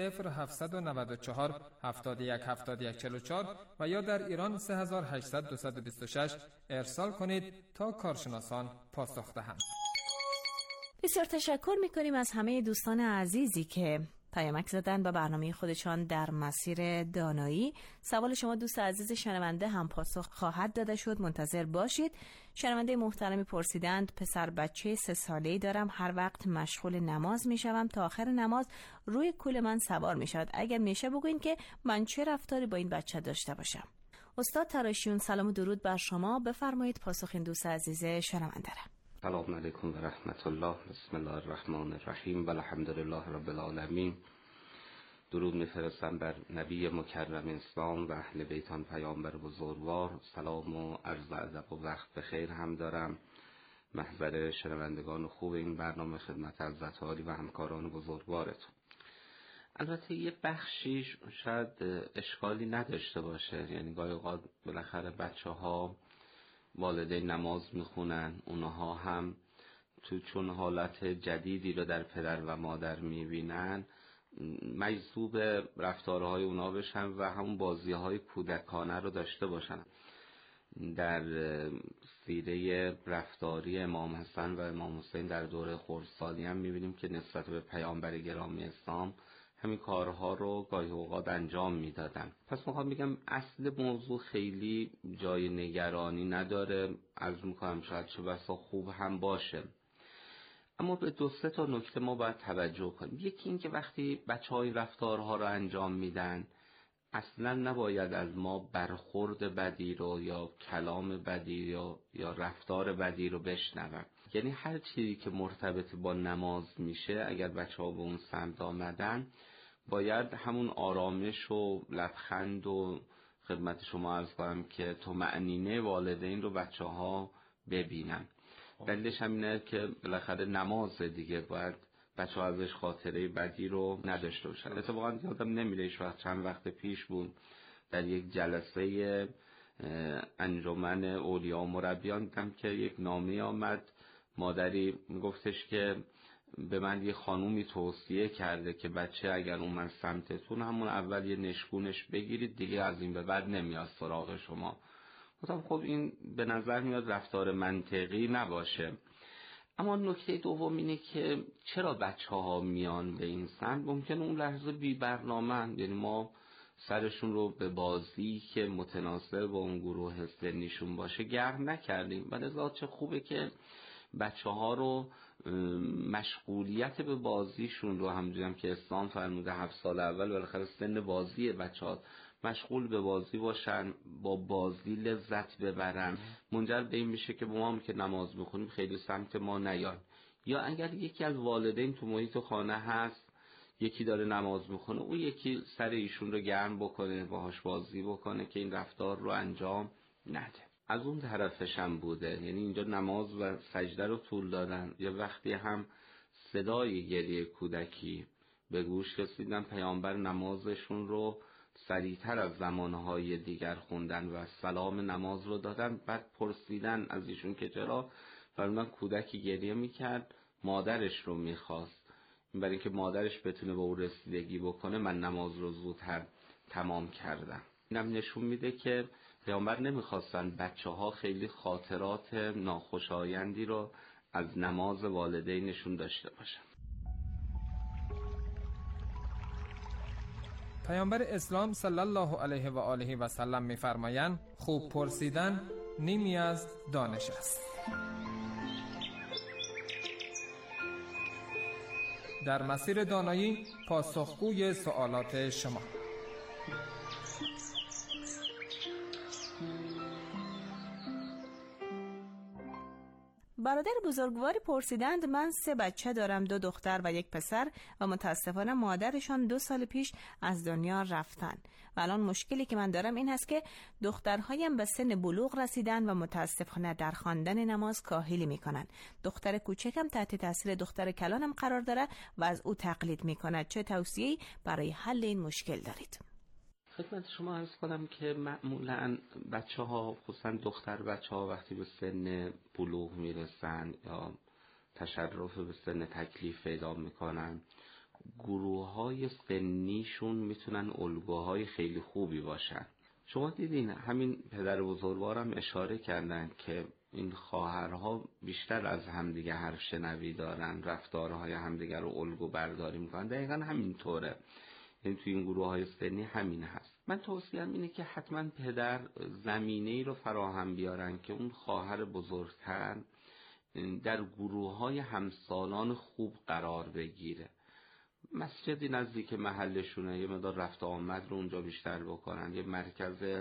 0794 71 71 44 و یا در ایران 3800 226 ارسال کنید تا کارشناسان پاسخ دهند. بسیار تشکر می‌کنیم از همه دوستان عزیزی که پیامک زدن به برنامه خودشان در مسیر دانایی. سوال شما دوست عزیز شنونده هم پاسخ خواهد داده شد، منتظر باشید. شنونده محترمی پرسیدند پسر بچه 3 ساله‌ای دارم، هر وقت مشغول نماز میشوم تا آخر نماز روی کول من سوار میشود. اگر میشه بگوین که من چه رفتاری با این بچه داشته باشم؟ استاد تراشیون سلام و درود بر شما، بفرمایید پاسخ این دوست عزیز شنونده را. سلام علیکم و رحمت الله. بسم الله الرحمن الرحیم و الحمدلله رب العالمین. درود میفرستم بر نبی مکرم اسلام و اهل بیتان پیامبر بزرگوار. سلام و عرض ادب و وقت بخیر هم دارم محضر شنوندگان خوب این برنامه، خدمت حضرت عالی و همکاران بزرگوارتون. البته یه بخشیش شاید اشکالی نداشته باشه، یعنی گاهی اوقات بالاخره بچه‌ها والدین نماز میخونن، اونها هم چون حالت جدیدی رو در پدر و مادر میبینن مجذوب رفتارهای اونا بشن و همون بازی‌های کودکانه رو داشته باشن. در سیره رفتاری امام حسن و امام حسین در دوره خردسالی هم میبینیم که نسبت به پیامبر گرامی اسلام همین کارها رو گاهی اوقات انجام میدادن. پس میخوام بگم اصل موضوع خیلی جای نگرانی نداره، عرض میکنم شاید چه بسا خوب هم باشه، اما به 2-3 تا نکته ما باید توجه کنیم. یکی این که وقتی بچه‌های رفتارها رو انجام میدن اصلا نباید از ما برخورد بدی رو یا کلام بدی یا رفتار بدی رو بشنون. یعنی هر چیزی که مرتبط با نماز میشه اگر بچه‌ها به اون سمت آمدن باید همون آرامش و لبخند و خدمت شما عرض کنم که طمأنینه والدین رو بچه‌ها ببینن. دلیلش همینه که بالاخره نماز دیگه باید بچه‌ها ازش خاطره بدی رو نداشته باشن. اتفاقا یادم نمیره ایش وقت چند وقت پیش بود در یک جلسه انجمن اولیا و مربیان دیدم که یک نامه آمد، مادری میگفتش که به من یه خانومی توصیه کرده که بچه اگر اومد سمتتون همون اول یه نشگونش بگیرید، دیگه از این به بعد نمیاد سراغ شما. گفتم خب این به نظر میاد رفتار منطقی نباشه. اما نکته دوم اینه که چرا بچه‌ها میان به این سمت؟ ممکنه اون لحظه بی برنامه‌اند، یعنی ما سرشون رو به بازی که متناسب با اون گروه سنیشون باشه گرم نکردیم. ولی چه خوبه که بچه‌ها رو مشغولیت به بازیشون رو، همونجوری هم که اسلام فرموده 7 سال اول بالاخره سن بازی بچه‌ها، مشغول به بازی باشن، با بازی لذت ببرن. منجر به این میشه که ما هم که نماز میخونیم خیلی سمت ما نیان. یا اگر یکی از والدین تو محیط خانه هست، یکی داره نماز میخونه، اون یکی سر ایشون رو گرم بکنه، باهاش بازی بکنه که این رفتار رو انجام نده. از اون طرفش هم بوده، یعنی اینجا نماز و سجده رو طول دادن. یه وقتی هم صدای گریه کودکی به گوش رسیدن، پیامبر نمازشون رو سریعتر از زمانهای دیگر خوندن و سلام نماز رو دادن. بعد پرسیدن از ایشون که چرا، فرمودن کودکی گریه میکرد، مادرش رو میخواست، برای اینکه مادرش بتونه به اون رسیدگی بکنه من نماز رو زودتر تمام کردم. اینم نشون میده که پیامبر نمیخواستن بچه‌ها خیلی خاطرات ناخوشایندی رو از نماز والدینشون داشته باشن. پیامبر اسلام صلی الله علیه و آله و سلم می‌فرمایند خوب پرسیدن نیمی از دانش است. در مسیر دانایی پاسخگوی سوالات شما. برادر بزرگواری پرسیدند من 3 بچه دارم، 2 دختر و 1 پسر و متاسفانه مادرشان 2 سال پیش از دنیا رفتن و الان مشکلی که من دارم این هست که دخترهایم به سن بلوغ رسیدن و متاسفانه در خواندن نماز کاهلی میکنن. دختر کوچکم تحت تاثیر دختر کلانم قرار داره و از او تقلید میکند. چه توصیه‌ای برای حل این مشکل دارید؟ خدمت شما عرض کنم که معمولاً بچه‌ها، خصوصاً دختر بچه‌ها وقتی به سن بلوغ میرسن یا تشرف به سن تکلیف پیدا میکنن، گروه‌های سنیشون میتونن الگوهای خیلی خوبی باشن. شما دیدین همین پدر بزرگوارم اشاره کردن که این خواهرها بیشتر از همدیگه حرف شنوی دارن، رفتارهای همدیگه رو الگو برداری میکنن. دقیقاً همینطوره، یعنی توی این گروه‌های سنی همین هست. من توصیه‌ام اینه که حتما پدر زمینه‌ای رو فراهم بیارن که اون خواهر بزرگتر در گروه‌های همسالان خوب قرار بگیره. مسجدی نزدیک محلشونه، یه مقدار رفت آمد رو اونجا بیشتر بکنن. یه مرکز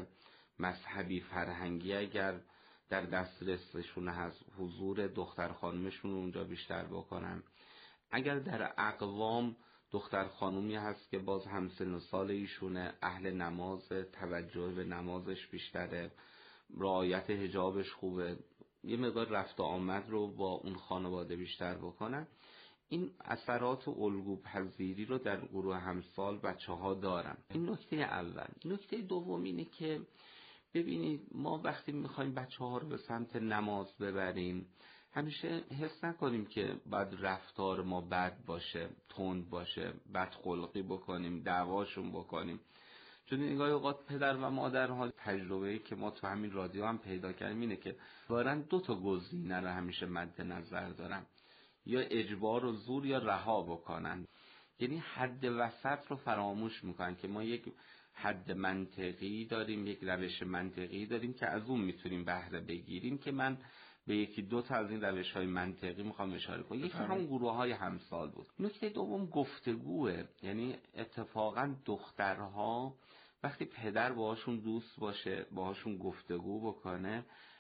مذهبی فرهنگی اگر در دسترسشون هست، حضور دختر خانمشون رو اونجا بیشتر بکنن. اگر در اقوام دختر خانومی هست که باز همسن و سال ایشونه، اهل نماز، توجه به نمازش بیشتره، رعایت حجابش خوبه، یه مقدار رفت آمد رو با اون خانواده بیشتر بکنن، این اثرات الگو پذیری رو در گروه همسال بچه‌ها دارن. این نکته اول. نکته دوم اینه که ببینید ما وقتی میخوایم بچه‌ها رو به سمت نماز ببریم، همیشه حس نکنیم که بعد رفتار ما بد باشه، تند باشه، بد خلقی بکنیم، دعواشون بکنیم. چون نگاه اوقات پدر و مادرها، تجربه‌ای که ما تو همین رادیو هم پیدا کردیم اینه که دارن 2 تا گزینه رو همیشه مد نظر دارن، یا اجبار و زور یا رها بکنن. یعنی حد وسط رو فراموش میکنن که ما یک حد منطقی داریم، یک روش منطقی داریم که از اون میتونیم بهره بگیریم، که من به 1-2 تا از این روش‌های منطقی میخوام اشاره کنم. یکی همون گروه‌های همسال بود. نکته دوم گفتگوه. یعنی اتفاقا دخترها وقتی پدر باهاشون دوست باشه، باهاشون گفتگو بکنه،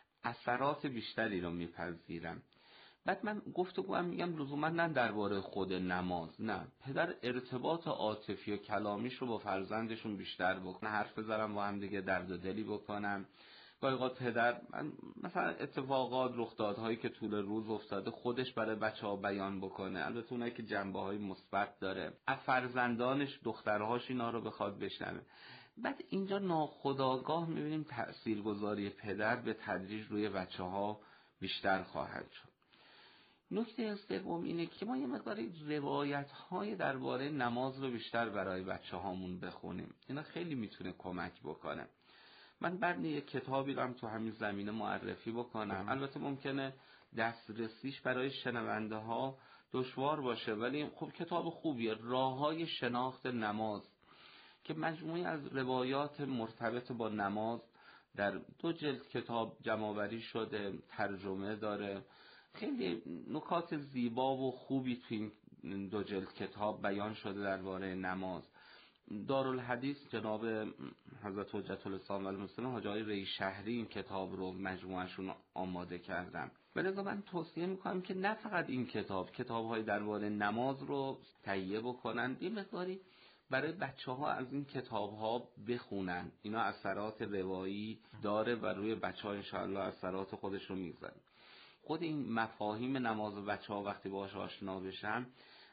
اثرات بیشتری رو میپذیرن. بعد من گفتگو هم میگم لزوما نه درباره خود نماز، نه، پدر ارتباط عاطفی و کلامیش رو با فرزندشون بیشتر بکنه، حرف بزنن با هم دیگه، درد و دلی بکنن. گاهی اوقات پدر مثلا اتفاقات، رخدادهایی که طول روز افتاده خودش برای بچه‌ها بیان بکنه، البته اونایی که جنبه‌های مثبت داره، از فرزندانش، دخترهاش اینا رو بخواد بشنوه. بعد اینجا ناخودآگاه می‌بینیم تاثیرگذاری پدر به تدریج روی بچه‌ها بیشتر خواهد شد. نکته سوم اینه که ما یه مقداری روایت‌های درباره نماز رو بیشتر برای بچه‌هامون بخونیم. اینا خیلی میتونه کمک بکنه. من بعد یک کتابی رو هم تو همین زمینه معرفی بکنم. البته ممکنه دسترسیش برای شنونده ها دشوار باشه، ولی خب کتاب خوبیه، راههای شناخت نماز، که مجموعی از روایات مرتبط با نماز در 2 جلد کتاب جمع‌آوری شده، ترجمه داره، خیلی نکات زیبا و خوبی تو این 2 جلد کتاب بیان شده درباره نماز. دارالحدیث جناب حضرت حجت الاسلام و المسلمین حاجی آقای ری شهری این کتاب رو مجموعه‌شون آماده کردن. ولی من توصیه میکنم که نه فقط این کتاب‌های درباره نماز رو تهیه بکنن، یه مقداری برای بچه‌ها از این کتاب‌ها بخونن. اینا اثرات روایی داره و روی بچه‌ها انشاءالله اثرات خودش رو میذاره. خود این مفاهیم نماز بچه‌ها وقتی باهاش آشنا بشن،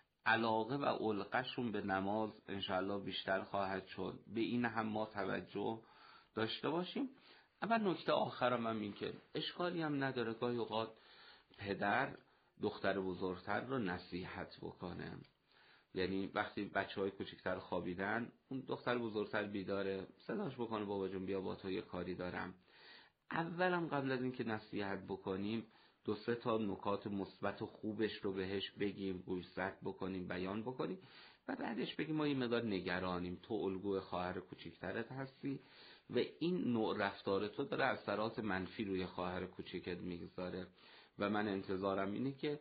علاقه و علقشون به نماز انشاءالله بیشتر خواهد شد. به این هم ما توجه داشته باشیم. اما نکته آخرم هم این که اشکالی هم نداره گاهی اوقات پدر دختر بزرگتر رو نصیحت بکنه. یعنی وقتی بچه‌های کوچیک‌تر خوابیدن، اون دختر بزرگتر بیداره، صداش بکنه بابا جون بیا با تو یه کاری دارم. اولم قبل از اینکه نصیحت بکنیم 2-3 تا نکات مثبت و خوبش رو بهش بگیم، گوشزد بکنیم، بیان بکنیم و بعدش بگیم ما یه مقدار نگرانیم، تو الگوی خواهر کوچیکترت هستی و این نوع رفتار تو داره اثرات منفی روی خواهر کوچیکت میگذاره و من انتظارم اینه که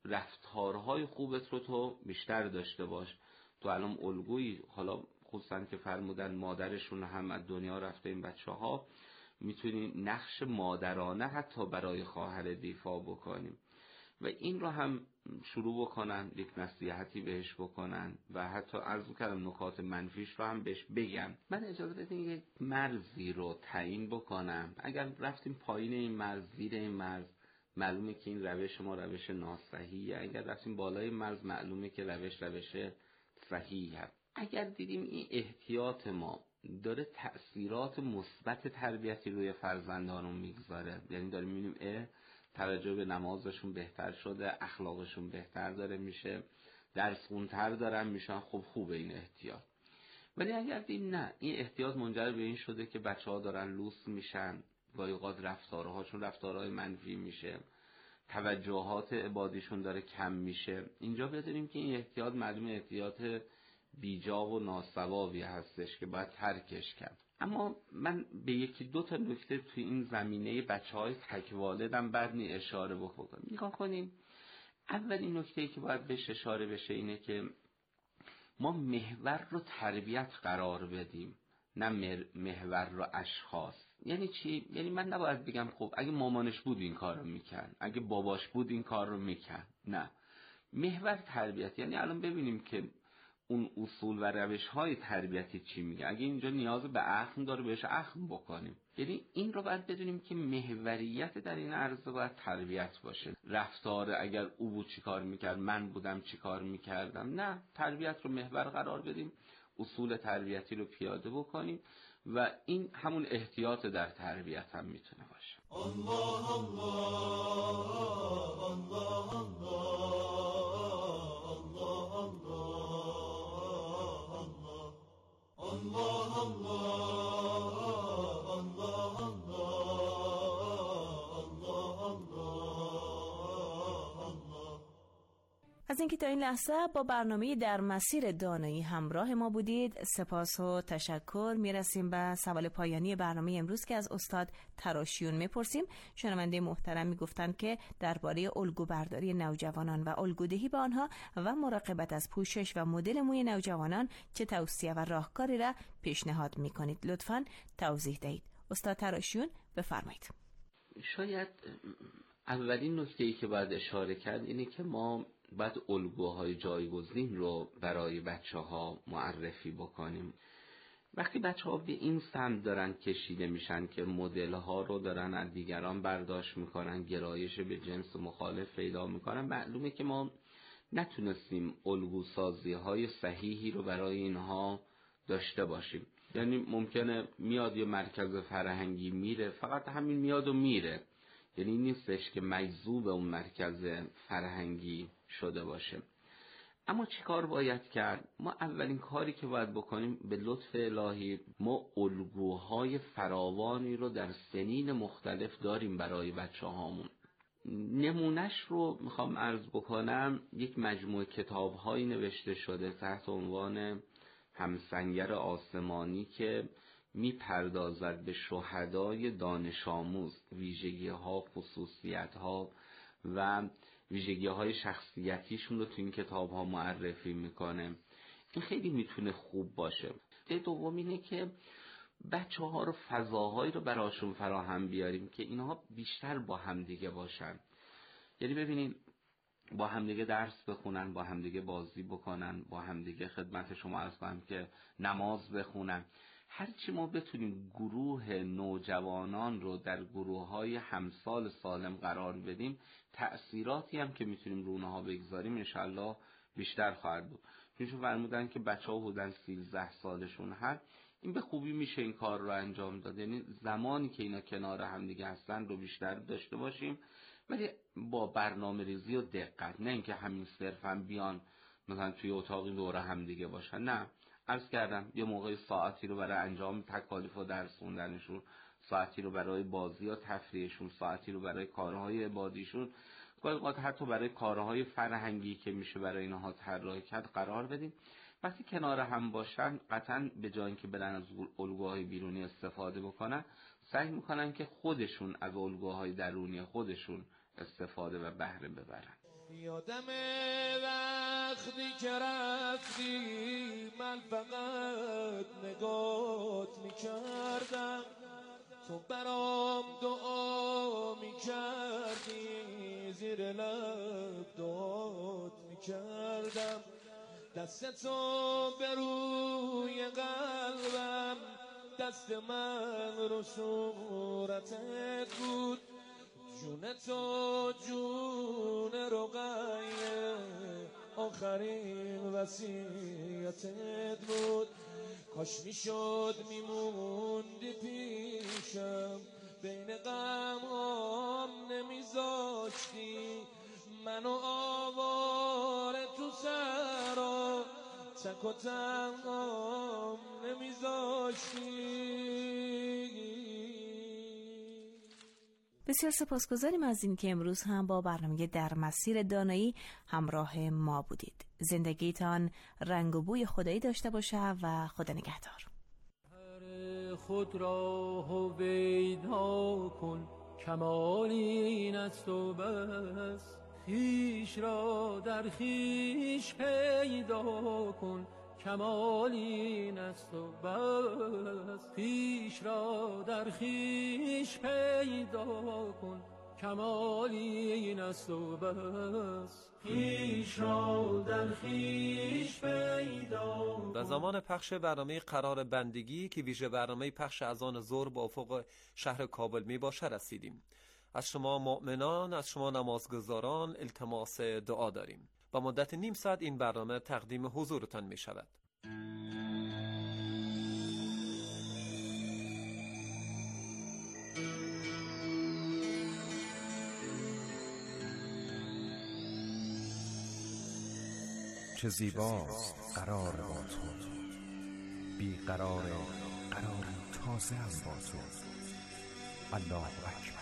رفتارهای خوبت رو تو بیشتر داشته باش. تو الان الگویی، حالا خصوصا که فرمودن مادرشون هم از دنیا رفته، این بچه‌ها میتونی نقش مادرانه حتی برای خواهر دیفا بکنیم و این رو هم شروع بکنن، یک نصیحتی بهش بکنن و حتی عرض کردم نکات منفیش رو هم بهش بگم. من اجازه بدین یک مرزی رو تعیین بکنم. اگر رفتیم پایین این مرز، زیر این مرز، معلومه که این روش ما روش ناصحیحه. اگر رفتیم بالای مرز، معلومه که روش صحیحه. اگر دیدیم این احتیاط ما داره تأثیرات مثبت تربیتی روی فرزندانمون میگذاره، یعنی داریم میبینیم توجه به نمازشون بهتر شده، اخلاقشون بهتر داره میشه، درس خونتر دارن میشن، خب خوبه این احتیاط. ولی اگر دیدیم نه، این احتیاط منجر به این شده که بچه‌ها دارن لوس میشن، گاهی اوقات رفتارهاشون رفتارهای منفی میشه، توجهات عبادیشون داره کم میشه، اینجا بدونیم که این احتیاط معلومه احتیاط بیجا و ناصوابی هستش که باید ترکش کرد. اما من به 1-2 تا نکته توی این زمینه بچه‌های تک‌والدم بعد اشاره بکنم. نگاه کنیم، اولین نکته‌ای که باید بهش اشاره بشه اینه که ما محور رو تربیت قرار بدیم، نه محور رو اشخاص. یعنی چی؟ یعنی من نباید بگم خب اگه مامانش بود این کار رو میکرد، اگه باباش بود این کار رو میکرد. نه، محور تربیت. یعنی الان ببینیم که اون اصول و روش‌های تربیتی چی میگه. اگه اینجا نیاز به اخم داره بهش اخم بکنیم. یعنی این رو باید بدونیم که محوریت در این عرضه باید تربیت باشه. رفتار اگر او بود چی کار میکرد، من بودم چی کار میکردم. نه، تربیت رو محور قرار بدیم، اصول تربیتی رو پیاده بکنیم و این همون احتیاط در تربیت هم میتونه باشه. الله الله الله الله از اینکه تا این لحظه با برنامه در مسیر دانایی همراه ما بودید سپاس و تشکر. میرسیم به سوال پایانی برنامه امروز که از استاد تراشیون میپرسیم. شنونده محترم میگفتند که درباره الگو برداری نوجوانان و الگودهی به آنها و مراقبت از پوشش و مدل موی نوجوانان چه توصیه و راهکاری را پیشنهاد میکنید. لطفاً توضیح دهید. استاد تراشیون بفرمایید. شاید اولین نکته‌ای که باید اشاره کرد اینه که ما باید الگوهای جایگزین رو برای بچه‌ها معرفی بکنیم. وقتی بچه‌ها به این سمت دارن کشیده میشن که مدل‌ها رو دارن از دیگران برداشت میکنن، گرایش به جنس مخالف پیدا میکنن، معلومه که ما نتونستیم الگوسازی‌های صحیحی رو برای اینها داشته باشیم. یعنی ممکنه میاد یه مرکز فرهنگی میره، فقط همین میاد و میره، یعنی نیستش که مجذوب اون مرکز فرهنگی شده باشه. اما چی کار باید کرد؟ ما اولین کاری که باید بکنیم به لطف الهی ما الگوهای فراوانی رو در سنین مختلف داریم برای بچه هامون. نمونش رو میخوام عرض بکنم. یک مجموعه کتاب‌هایی نوشته شده تحت عنوان همسنگر آسمانی که میپردازد به شهدای دانش آموز، ویژگی‌ها، خصوصیت‌ها و ویژگی‌های شخصیتیشون رو تو این کتاب‌ها معرفی میکنه. این خیلی میتونه خوب باشه. دوم اینه که بچه‌ها رو فضاهایی رو براشون فراهم بیاریم که اینها بیشتر با همدیگه باشن. یعنی ببینین با همدیگه درس بخونن، با همدیگه بازی بکنن، با همدیگه خدمت شما عرض کنم که نماز بخونن. هرچی ما بتونیم گروه نوجوانان رو در گروه‌های همسال سالم قرار بدیم، تأثیراتی هم که میتونیم رو اونها بگذاریم انشالله بیشتر خواهد بود. چون فرمودن که بچه‌ها بودن 13 سالشون هست، این به خوبی میشه این کار رو انجام داد. یعنی زمانی که اینا کنار هم دیگه هستن رو بیشتر داشته باشیم، ولی با برنامه ریزی و دقت، نه اینکه همین صرفا بیان مثلا توی اتاقی دوره هم دیگه باشن. نه، عرض کردم یه موقع ساعتی رو برای انجام تکالیف و درس خوندنشون، ساعتی رو برای بازی یا تفریحشون، ساعتی رو برای کارهای عبادیشون، گاهی حتی برای کارهای فرهنگی که میشه برای اینها طراحی کرد قرار بدیم. وقتی کنار هم باشن قطعا به جای اینکه برن از الگوهای بیرونی استفاده بکنن، سعی میکنن که خودشون از الگوهای درونی خودشون استفاده و بهره ببرن. یادم وقتی که رفتی من فقط نگات میکردم، تو برام دعا میکردی، زیر لب دعات میکردم، دستتو به روی قلبم، دست من رو صورتت بود، جون تو جون رقیه، آخرین وصیتت بود. کاش میشد میموندی پیشم، بین غمام نمیذاشتی منو آواره تو سرا، تک و تنهام نمیذاشتی. بسیار سپاسگزاریم از این که امروز هم با برنامه در مسیر دانایی همراه ما بودید. زندگیتان رنگ و بوی خدایی داشته باشه و خدا نگهدار. خود را هویدا کن، کمال این است و بس، خویش را در خویش پیدا کن، کمال این است و بس، خویش را در خویش پیدا کن، کمال این است و بس، خویش را در خویش پیدا کن. در زمان پخش برنامه قرار بندگی که ویژه برنامه پخش اذان ظهر با افق شهر کابل می باشه رسیدیم. از شما مؤمنان، از شما نمازگزاران التماس دعا داریم. با مدت نیم ساعت این برنامه تقدیم حضورتان می شود. چه زیباست قرار با تو، بی قرار قراری تازه هم با تو. الله اکبر.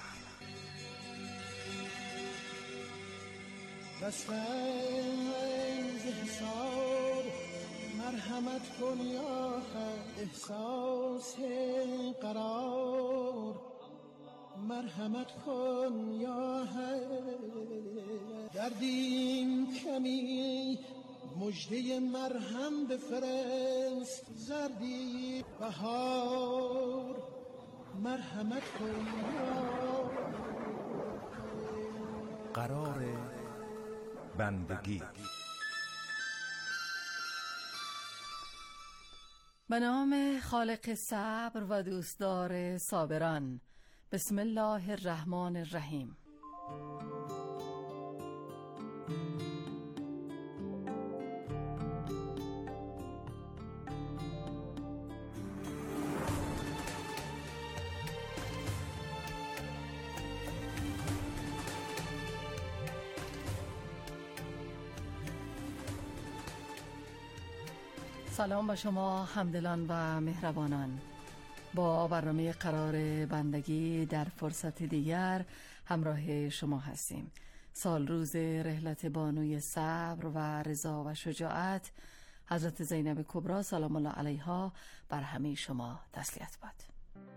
دستم ز حساب مرحمت کن یا حق، احساس قرار مرحمت کن یا حق، دردیم کمی مجده مرهم بفرست، زردی بهار مرحمت کن یا قرار بندگی. به نام خالق صبر و دوستدار صابران. بسم الله الرحمن الرحیم. سلام به شما همدلان و مهربانان. با برنامه قرار بندگی در فرصت دیگر همراه شما هستیم. سال روز رحلت بانوی صبر و رضا و شجاعت حضرت زینب کبری سلام الله علیها بر همه شما تسلیت باد.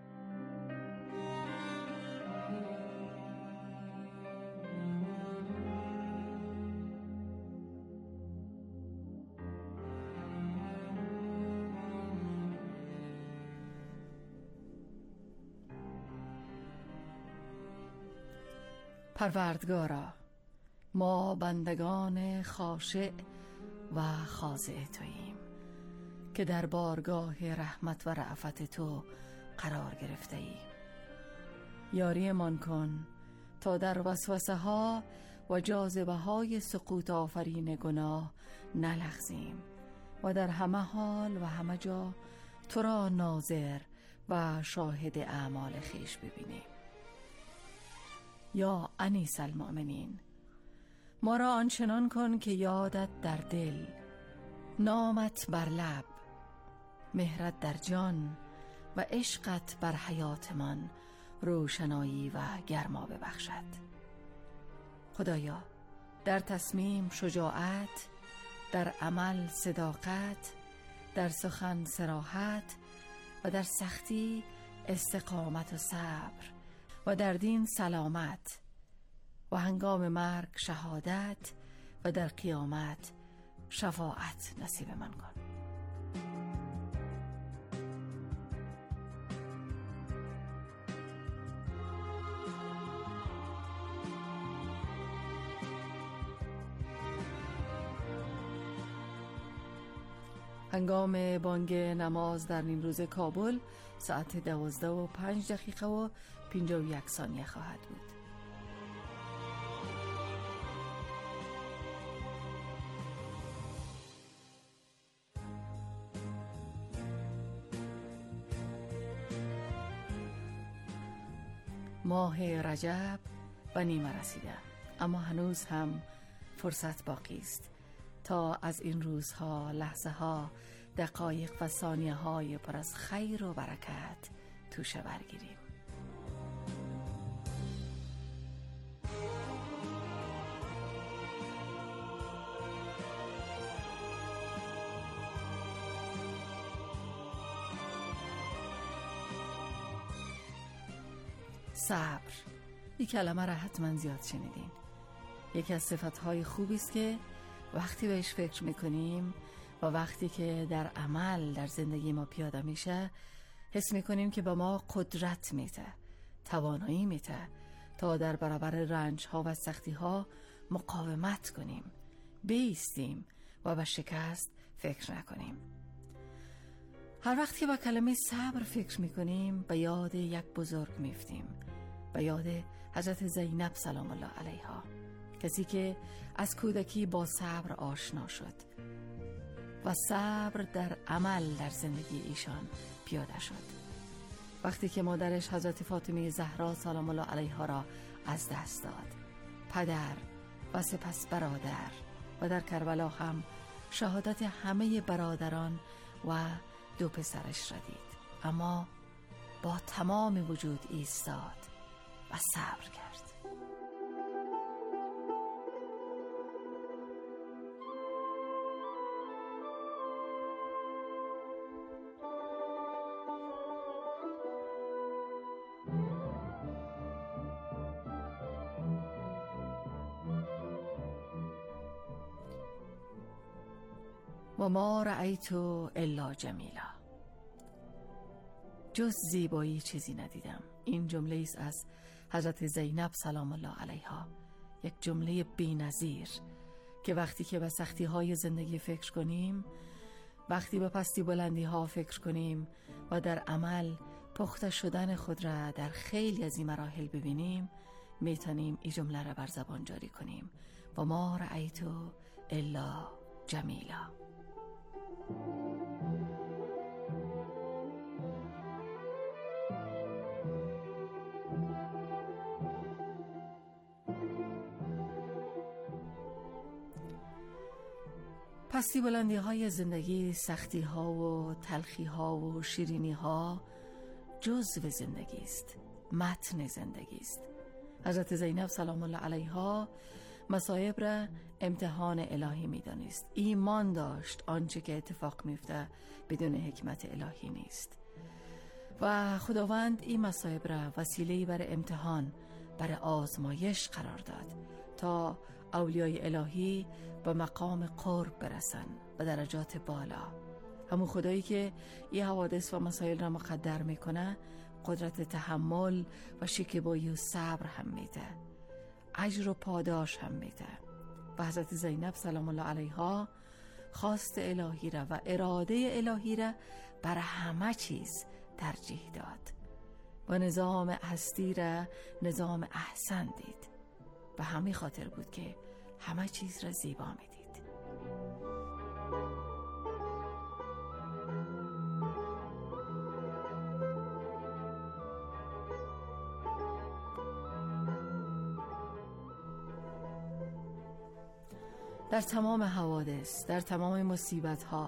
پروردگارا، ما بندگان خاشع و خاضع توییم که در بارگاه رحمت و رأفت تو قرار گرفته ایم. یاری من کن تا در وسوسه ها و جاذبه های سقوط آفرین گناه نلغزیم و در همه حال و همه جا تو را ناظر و شاهد اعمال خیش ببینیم. یا انیس المؤمنین، ما را آنچنان کن که یادت در دل، نامت بر لب، مهرت در جان و عشقت بر حیاتمان روشنایی و گرما ببخشد. خدایا، در تصمیم شجاعت، در عمل صداقت، در سخن صراحت و در سختی استقامت و صبر و در دین سلامت و هنگام مرگ شهادت و در قیامت شفاعت نصیب من کن. هنگام بانگ نماز در نیمروز کابل ساعت 12:05 و 51 ثانیه خواهد بود. ماه رجب و نیمه رسیده، اما هنوز هم فرصت باقی است تا از این روزها، لحظه ها، دقایق و ثانیه های پر از خیر و برکت توشه برگیریم. صبر، این کلمه را حتما زیاد شنیدین. یکی از صفتهای خوبی است که وقتی بهش فکر میکنیم و وقتی که در عمل در زندگی ما پیاده میشه، حس میکنیم که به ما قدرت میده، توانایی میده تا در برابر رنج ها و سختی ها مقاومت کنیم، بایستیم و به شکست فکر نکنیم. هر وقت که با کلمه صبر فکر میکنیم به یاد یک بزرگ میفتیم، به یاد حضرت زینب سلام الله علیها، کسی که از کودکی با صبر آشنا شد و صبر در عمل در زندگی ایشان پیاده شد. وقتی که مادرش حضرت فاطمه زهرا سلام الله علیها را از دست داد، پدر و سپس برادر و در کربلا هم شهادت همه برادران و 2 پسرش را دید، اما با تمام وجود ایستاد و صبر کرد. و ما رأیت الا جمیلا، جز زیبایی چیزی ندیدم. این جمله است از حضرت زینب سلام الله علیها، یک جمله بی‌نظیر که وقتی که به سختی های زندگی فکر کنیم، وقتی به پستی بلندی ها فکر کنیم و در عمل پخته شدن خود را در خیلی از این مراحل ببینیم، میتونیم این جمله را بر زبان جاری کنیم: و ما رأیت الا جمیلا. پستی بلندی های زندگی، سختی ها و تلخی ها و شیرینی ها جزو زندگی است، متن زندگی است. حضرت زینب سلام الله علیها مصائب را امتحان الهی می دانست. ایمان داشت آنچه که اتفاق می افته بدون حکمت الهی نیست و خداوند این مصائب را وسیله‌ای برای امتحان، برای آزمایش قرار داد تا اولیای الهی به مقام قرب برسن، به درجات بالا. همون خدایی که این حوادث و مسائل را مقدر میکنه قدرت تحمل و شکیبایی و صبر هم میده، اجر و پاداش هم میده. و حضرت زینب سلام الله علیها خواست الهی را و اراده الهی را بر همه چیز ترجیح داد و نظام هستی را نظام احسن دید. به همین خاطر بود که همه چیز را زیبا میدید. در تمام حوادث، در تمام مصیبت ها